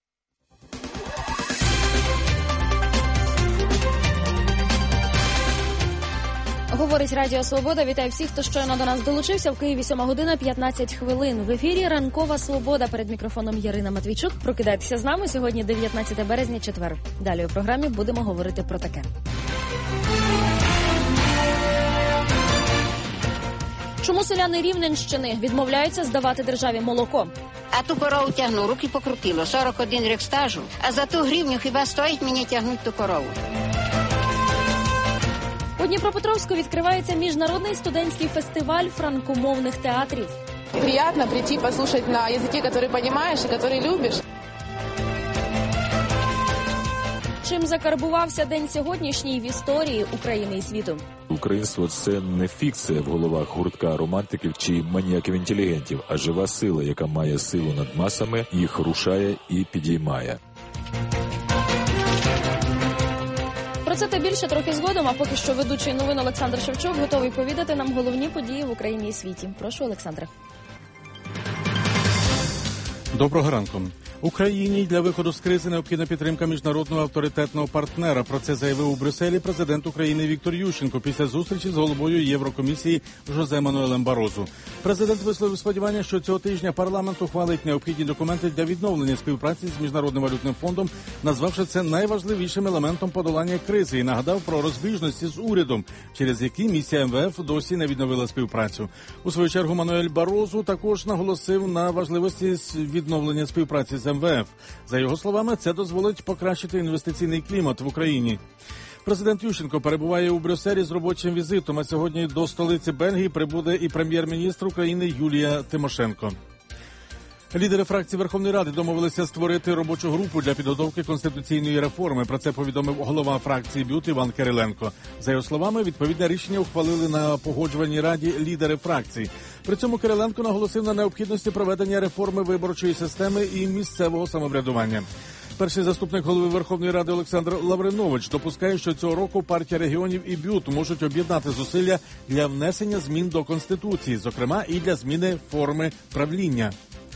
Говорить Радіо Свобода. Вітаю всіх, хто щойно до нас долучився. В Києві сьома година п'ятнадцять хвилин. В ефірі «Ранкова Свобода». Перед мікрофоном Ярина Матвійчук. Прокидайтеся з нами. Сьогодні дев'ятнадцяте березня, четвер. Далі у програмі будемо говорити про таке. Чому селяни Рівненщини відмовляються здавати державі молоко? А ту корову тягну, руки покрутило, сорок один рік стажу, а за ту гривню хіба стоїть мені тягнути ту корову? У Дніпропетровську відкривається міжнародний студентський фестиваль франкомовних театрів. Приятно прийти послушать на языке, который понимаешь и который любишь. Чим закарбувався день сьогоднішній в історії України і світу? Українство – це не фікція в головах гуртка романтиків чи маніяків-інтелігентів, а жива сила, яка має силу над масами, їх рушає і підіймає. Про це та більше трохи згодом, а поки що ведучий новин Олександр Шевчук готовий повідати нам головні події в Україні і світі. Прошу, Олександре. Доброго ранку. Україні для виходу з кризи необхідна підтримка міжнародного авторитетного партнера. Про це заявив у Брюсселі президент України Віктор Ющенко після зустрічі з головою Єврокомісії Жозе Мануелем Барозу. Президент висловив сподівання, що цього тижня парламент ухвалить необхідні документи для відновлення співпраці з Міжнародним валютним фондом, назвавши це найважливішим елементом подолання кризи, і нагадав про розбіжності з урядом, через які місія ем ве еф досі не відновила співпрацю. У свою чергу Мануель Барозу також наголосив на важливості відновлення співпраці з ем ве еф. За його словами, це дозволить покращити інвестиційний клімат в Україні. Президент Ющенко перебуває у Брюсселі з робочим візитом, а сьогодні до столиці Бельгії прибуде і прем'єр-міністр України Юлія Тимошенко. Лідери фракції Верховної Ради домовилися створити робочу групу для підготовки конституційної реформи. Про це повідомив голова фракції БЮТ Іван Кириленко. За його словами, відповідне рішення ухвалили на погоджувальній раді лідери фракцій. При цьому Кириленко наголосив на необхідності проведення реформи виборчої системи і місцевого самоврядування. Перший заступник голови Верховної Ради Олександр Лавринович допускає, що цього року партія регіонів і БЮТ можуть об'єднати зусилля для внесення змін до Конституції, зокрема і для зміни форми правління.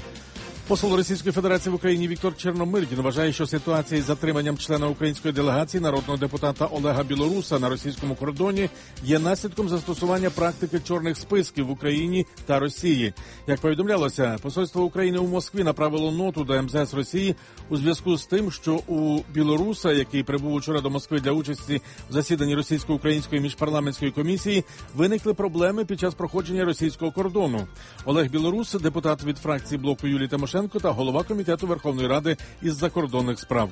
Посол Російської Федерації в Україні Віктор Черномирдін вважає, що ситуація із затриманням члена української делегації народного депутата Олега Білоруса на російському кордоні є наслідком застосування практики чорних списків в Україні та Росії. Як повідомлялося, посольство України у Москві направило ноту до ем зе ес Росії у зв'язку з тим, що у Білоруса, який прибув учора до Москви для участі в засіданні російсько-української міжпарламентської комісії, виникли проблеми під час проходження російського кордону. Олег Білорус, депутат від фракції блоку Юлії Тимошенко та голова Комітету Верховної Ради із закордонних справ.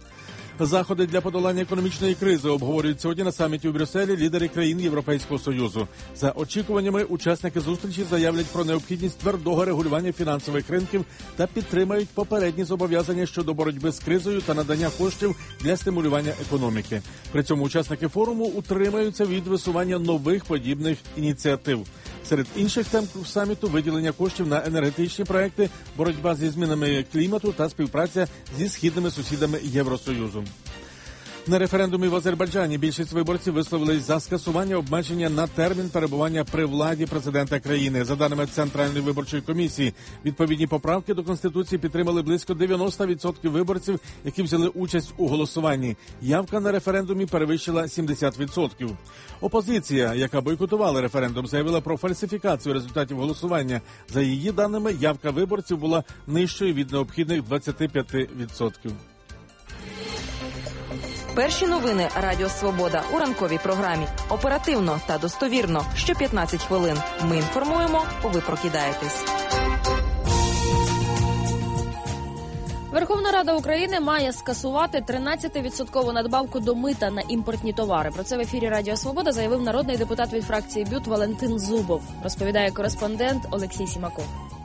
Заходи для подолання економічної кризи обговорюють сьогодні на саміті у Брюсселі лідери країн Європейського Союзу. За очікуваннями, учасники зустрічі заявлять про необхідність твердого регулювання фінансових ринків та підтримають попередні зобов'язання щодо боротьби з кризою та надання коштів для стимулювання економіки. При цьому учасники форуму утримаються від висування нових подібних ініціатив. Серед інших тем саміту виділення коштів на енергетичні проекти, боротьба зі змінами клімату та співпраця зі східними сусідами Євросоюзу. На референдумі в Азербайджані більшість виборців висловились за скасування обмеження на термін перебування при владі президента країни. За даними Центральної виборчої комісії, відповідні поправки до Конституції підтримали близько дев'яносто відсотків виборців, які взяли участь у голосуванні. Явка на референдумі перевищила сімдесят відсотків. Опозиція, яка бойкотувала референдум, заявила про фальсифікацію результатів голосування. За її даними, явка виборців була нижчою від необхідних двадцяти п'яти відсотків. Перші новини Радіо Свобода у ранковій програмі. Оперативно та достовірно. Що п'ятнадцять хвилин. Ми інформуємо, ви прокидаєтесь. Верховна Рада України має скасувати тринадцятивідсоткову надбавку до мита на імпортні товари. Про це в ефірі Радіо Свобода заявив народний депутат від фракції БЮТ Валентин Зубов. Розповідає кореспондент Олексій Сімаков.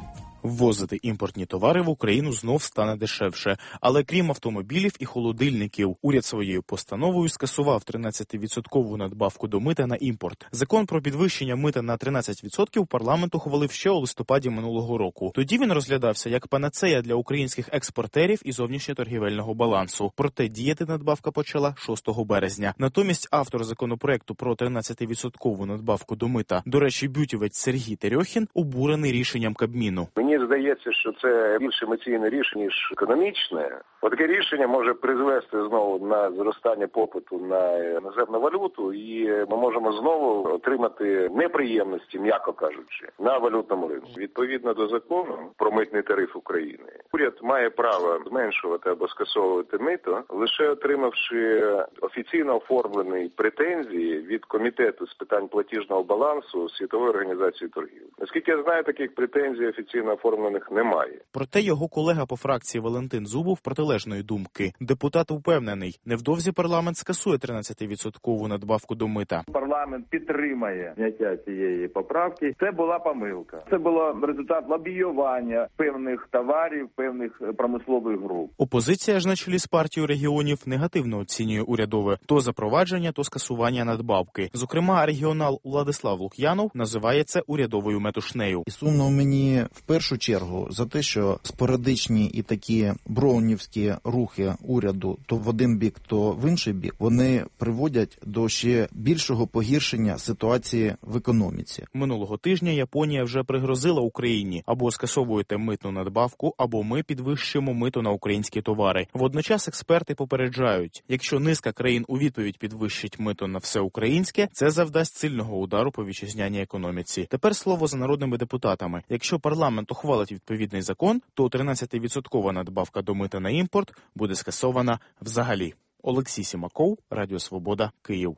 Ввозити імпортні товари в Україну знов стане дешевше. Але крім автомобілів і холодильників, уряд своєю постановою скасував тринадцятивідсоткову надбавку до мита на імпорт. Закон про підвищення мита на тринадцять відсотків парламент ухвалив ще у листопаді минулого року. Тоді він розглядався як панацея для українських експортерів і зовнішньоторгівельного балансу. Проте діяти надбавка почала шостого березня. Натомість автор законопроекту про тринадцятивідсоткову надбавку до мита, до речі, бютівець Сергій Терьохін, обурений рішенням Кабміну. Мені здається, що це більш емоційне рішення, ніж економічне. Отаке рішення може призвести знову на зростання попиту на іноземну валюту, і ми можемо знову отримати неприємності, м'яко кажучи, на валютному ринку. Відповідно до закону про митний тариф України, уряд має право зменшувати або скасовувати мито, лише отримавши офіційно оформлені претензії від Комітету з питань платіжного балансу Світової організації торгівлі. Наскільки я знаю, таких претензій офіційно оформлених немає. Проте його колега по фракції Валентин Зубов протилежної думки. Депутат впевнений, невдовзі парламент скасує тринадцятивідсоткову надбавку до мита. Парламент підтримає зняття цієї поправки. Це була помилка. Це було результат лобіювання певних товарів, певних промислових груп. Опозиція ж на чолі з партією регіонів негативно оцінює урядове то запровадження, то скасування надбавки. Зокрема, регіонал Владислав Лук'янов називає це урядовою метушнею. І сумно мені в першу чергу за те, що спорадичні і такі броунівські рухи уряду то в один бік, то в інший бік, вони приводять до ще більшого погіршення ситуації в економіці. Минулого тижня Японія вже пригрозила Україні: або скасовуєте митну надбавку, або ми підвищимо мито на українські товари. Водночас експерти попереджають, якщо низка країн у відповідь підвищить мито на все українське, це завдасть сильного удару по вітчизняній економіці. Тепер слово за народними депутатами. Якщо парламент ухвалить відповідний закон, то тринадцятивідсоткова надбавка до мита на імпорт буде скасована взагалі. Олексій Сімаков, Радіо Свобода, Київ.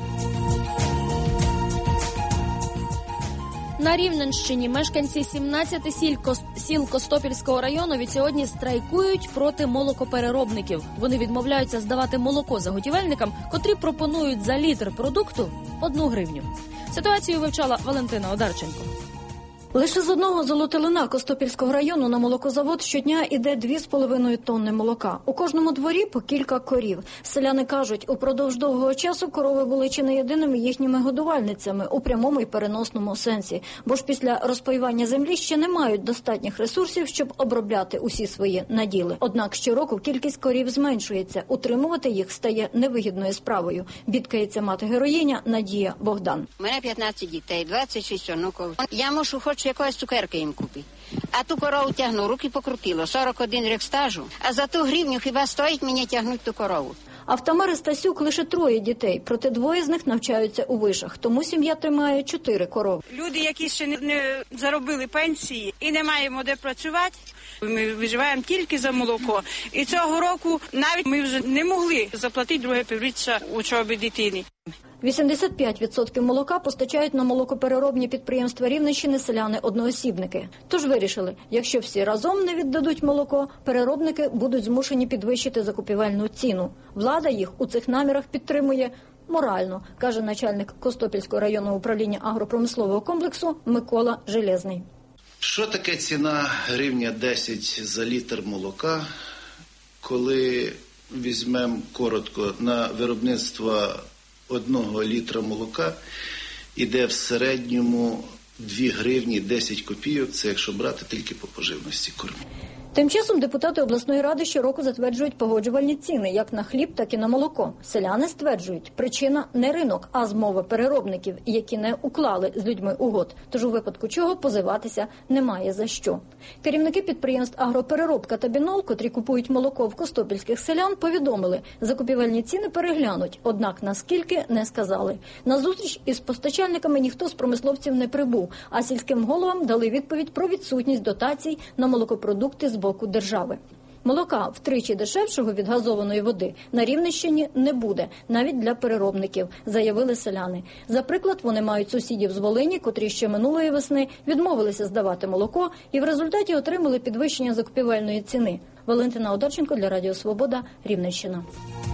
На Рівненщині мешканці сімнадцяти сіл, сіл Костопільського району від сьогодні страйкують проти молокопереробників. Вони відмовляються здавати молоко заготівельникам, котрі пропонують за літр продукту одну гривню. Ситуацію вивчала Валентина Одарченко. Лише з одного золотилина Костопільського району на молокозавод щодня іде дві з половиною тонни молока. У кожному дворі по кілька корів. Селяни кажуть, упродовж довгого часу корови були чи не єдиними їхніми годувальницями у прямому і переносному сенсі. Бо ж після розпаювання землі ще не мають достатніх ресурсів, щоб обробляти усі свої наділи. Однак щороку кількість корів зменшується. Утримувати їх стає невигідною справою. Бідкається мати-героїня Надія Богдан. У мене п'ятнадцять дітей, двадцять шість онуків. Я мушу хоч якоїсь цукерки їм купити. А ту корову тягну, руки покрутило, сорок один рік стажу. А за ту гривню хіба стоїть мені тягнути ту корову? А в Тамари Стасюк лише троє дітей, проте двоє з них навчаються у вишах. Тому сім'я тримає чотири корови. Люди, які ще не, не заробили пенсії і не маємо де працювати, ми виживаємо тільки за молоко. І цього року навіть ми вже не могли заплатити друге півріччя учоби дитини. вісімдесят п'ять відсотків молока постачають на молокопереробні підприємства Рівненщини селяни-одноосібники. Тож вирішили, якщо всі разом не віддадуть молоко, переробники будуть змушені підвищити закупівельну ціну. Влада їх у цих намірах підтримує морально, каже начальник Костопільського районного управління агропромислового комплексу Микола Железний. Що таке ціна гривня десять за літр молока, коли візьмемо коротко на виробництво одного літра молока іде в середньому дві гривні десять копійок, це якщо брати тільки по поживності кормів. Тим часом депутати обласної ради щороку затверджують погоджувальні ціни як на хліб, так і на молоко. Селяни стверджують, причина не ринок, а змова переробників, які не уклали з людьми угод. Тож у випадку чого позиватися немає за що. Керівники підприємств «Агропереробка» та «Бінол», котрі купують молоко в костопільських селян, повідомили, закупівельні ціни переглянуть, однак наскільки не сказали. На зустріч із постачальниками ніхто з промисловців не прибув, а сільським головам дали відповідь про відсутність дотацій на молокопродукти з боку держави. Молока втричі дешевшого від газованої води на Рівненщині не буде, навіть для переробників, заявили селяни. За приклад, вони мають сусідів з Волині, котрі ще минулої весни відмовилися здавати молоко і в результаті отримали підвищення закупівельної ціни. Валентина Одарченко для Радіо Свобода, Рівненщина.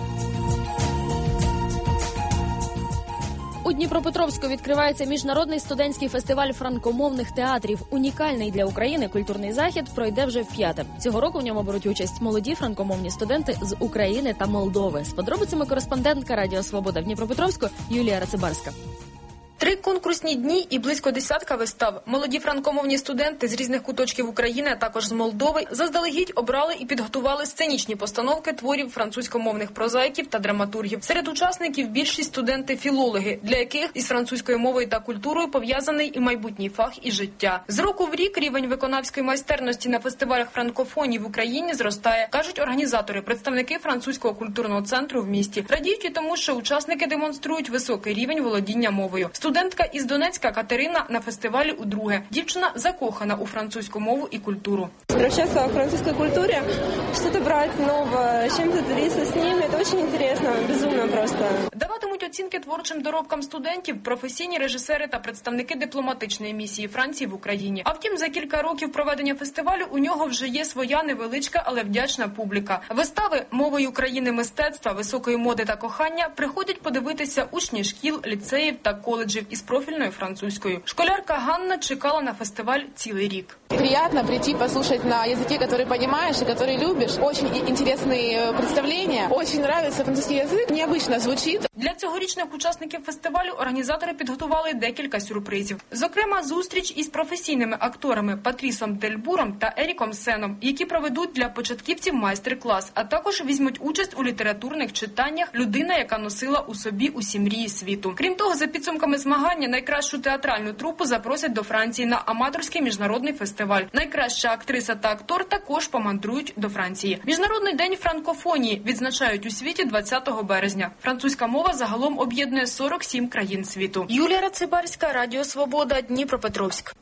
У Дніпропетровську відкривається міжнародний студентський фестиваль франкомовних театрів. Унікальний для України культурний захід пройде вже вп'яте. Цього року в ньому беруть участь молоді франкомовні студенти з України та Молдови. З подробицями кореспондентка Радіо Свобода в Дніпропетровську Юлія Рацибарська. Три конкурсні дні і близько десятка вистав. Молоді франкомовні студенти з різних куточків України, а також з Молдови, заздалегідь обрали і підготували сценічні постановки творів французькомовних прозаїків та драматургів. Серед учасників більшість студенти-філологи, для яких із французькою мовою та культурою пов'язаний і майбутній фах, і життя. З року в рік рівень виконавської майстерності на фестивалях франкофонії в Україні зростає, кажуть організатори, представники французького культурного центру в місті. Радіють і тому, що учасники демонструють високий рівень володіння мовою. Студентка із Донецька Катерина на фестивалі удруге. Дівчина закохана у французьку мову і культуру. Вращаться в французской культуре, что-то брать новое, чем-то делиться с ними, это очень интересно, безумно просто. Даватимуть оцінки творчим доробкам студентів, професійні режисери та представники дипломатичної місії Франції в Україні. А втім, за кілька років проведення фестивалю у нього вже є своя невеличка, але вдячна публіка. Вистави мовою країни мистецтва, високої моди та кохання приходять подивитися учні шкіл, ліцеїв та коледжів із профільною французькою. Школярка Ганна чекала на фестиваль цілий рік. Приятно прийти послушать на языке, который понимаешь и который любишь. Очень интересные представления. Очень нравится французский язык, необычно звучит. Для цьогорічних учасників фестивалю організатори підготували декілька сюрпризів. Зокрема, зустріч із професійними акторами Патрісом Дельбуром та Еріком Сеном, які проведуть для початківців майстер-клас, а також візьмуть участь у літературних читаннях «Людина, яка носила у собі усі мрії світу». Крім того, за підсумками змагання найкращу театральну трупу запросять до Франції на аматорський міжнародний фестиваль. Найкраща актриса та актор також помандрують до Франції. Міжнародний день франкофонії відзначають у світі двадцятого березня. Французька мова загалом об'єднує сорок сім країн світу. Юлія Рацибарська, Радіо Свобода, Дніпропетровськ.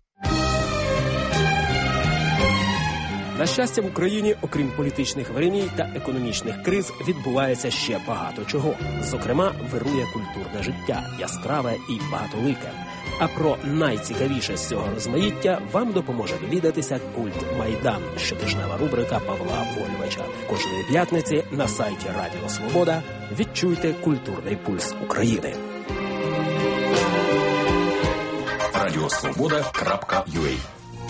На щастя, в Україні, окрім політичних вириній та економічних криз, відбувається ще багато чого. Зокрема, вирує культурне життя, яскраве і багатолике. А про найцікавіше з цього розмаїття вам допоможе довідатися «Культ Майдан» – щотижнева рубрика Павла Вольвича. Кожної п'ятниці на сайті Радіо Свобода відчуйте культурний пульс України. радіосвобода крапка ю а.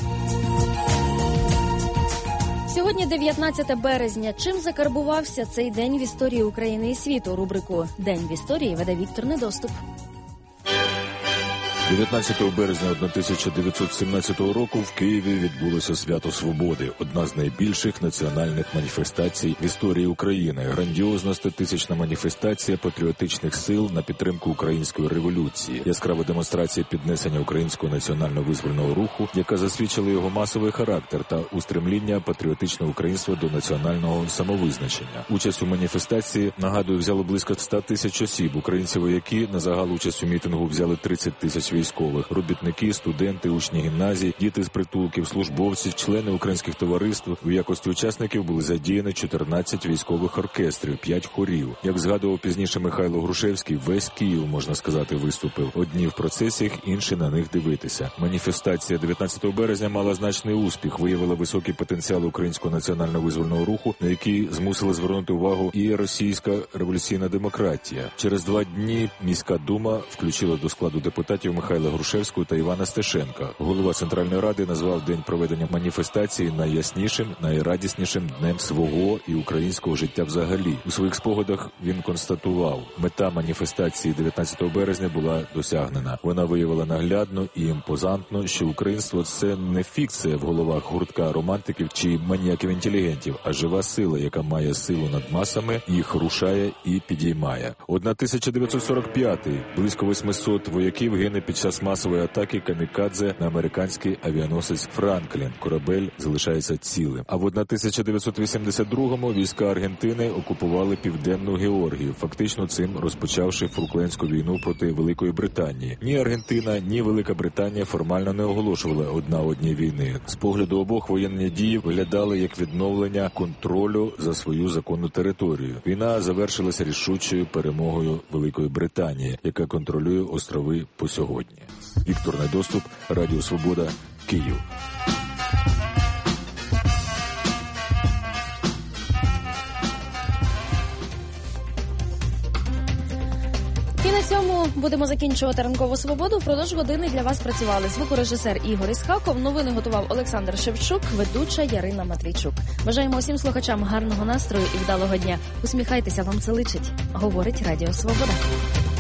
Сьогодні дев'ятнадцяте березня. Чим закарбувався цей день в історії України і світу? Рубрику «День в історії» веде Віктор Недоступ. дев'ятнадцятого березня тисяча дев'ятсот сімнадцятого року в Києві відбулося Свято Свободи, одна з найбільших національних маніфестацій в історії України. Грандіозна стотисячна маніфестація патріотичних сил на підтримку української революції. Яскрава демонстрація піднесення українського національно-визвольного руху, яка засвідчила його масовий характер та устремління патріотичного українства до національного самовизначення. Участь у маніфестації, нагадую, взяло близько ста тисяч осіб. Українці вояки на загал участь у мітингу взяли тридцять тисяч військових, робітники, студенти, учні гімназій, діти з притулків, службовці, члени українських товариств. У якості учасників були задіяні чотирнадцять військових оркестрів, п'ять хорів. Як згадував пізніше Михайло Грушевський, весь Київ, можна сказати, виступив. Одні в процесіях, інші на них дивитися. Маніфестація дев'ятнадцятого березня мала значний успіх, виявила високий потенціал українського національно-визвольного руху, на який змусила звернути увагу і російська революційна демократія. Через два дні міська дума включила до складу депутатів Михайла Грушевського та Івана Стешенка. Голова Центральної Ради назвав день проведення маніфестації найяснішим, найрадіснішим днем свого і українського життя взагалі. У своїх спогадах він констатував, мета маніфестації дев'ятнадцятого березня була досягнена. Вона виявила наглядно і імпозантно, що українство – це не фікція в головах гуртка романтиків чи маніяків-інтелігентів, а жива сила, яка має силу над масами, їх рушає і підіймає. тисяча дев'ятсот сорок п'ятий. Близько восьмисот вояків гине під час масової атаки камікадзе на американський авіаносець «Франклін». Корабель залишається цілим. А в тисяча дев'ятсот вісімдесят другому війська Аргентини окупували Південну Георгію, фактично цим розпочавши Фолклендську війну проти Великої Британії. Ні Аргентина, ні Велика Британія формально не оголошували одна одній війни. З погляду обох воєнні дії виглядали як відновлення контролю за свою законну територію. Війна завершилася рішучою перемогою Великої Британії, яка контролює острови по сьогодні. Віктор Недоступ, Радіо Свобода, Київ. І на цьому будемо закінчувати ранкову свободу. Впродовж години для вас працювали звукорежисер Ігор Ісхаков, новини готував Олександр Шевчук, ведуча Ярина Матвійчук. Бажаємо усім слухачам гарного настрою і вдалого дня. Усміхайтеся, вам це личить. Говорить Радіо Свобода.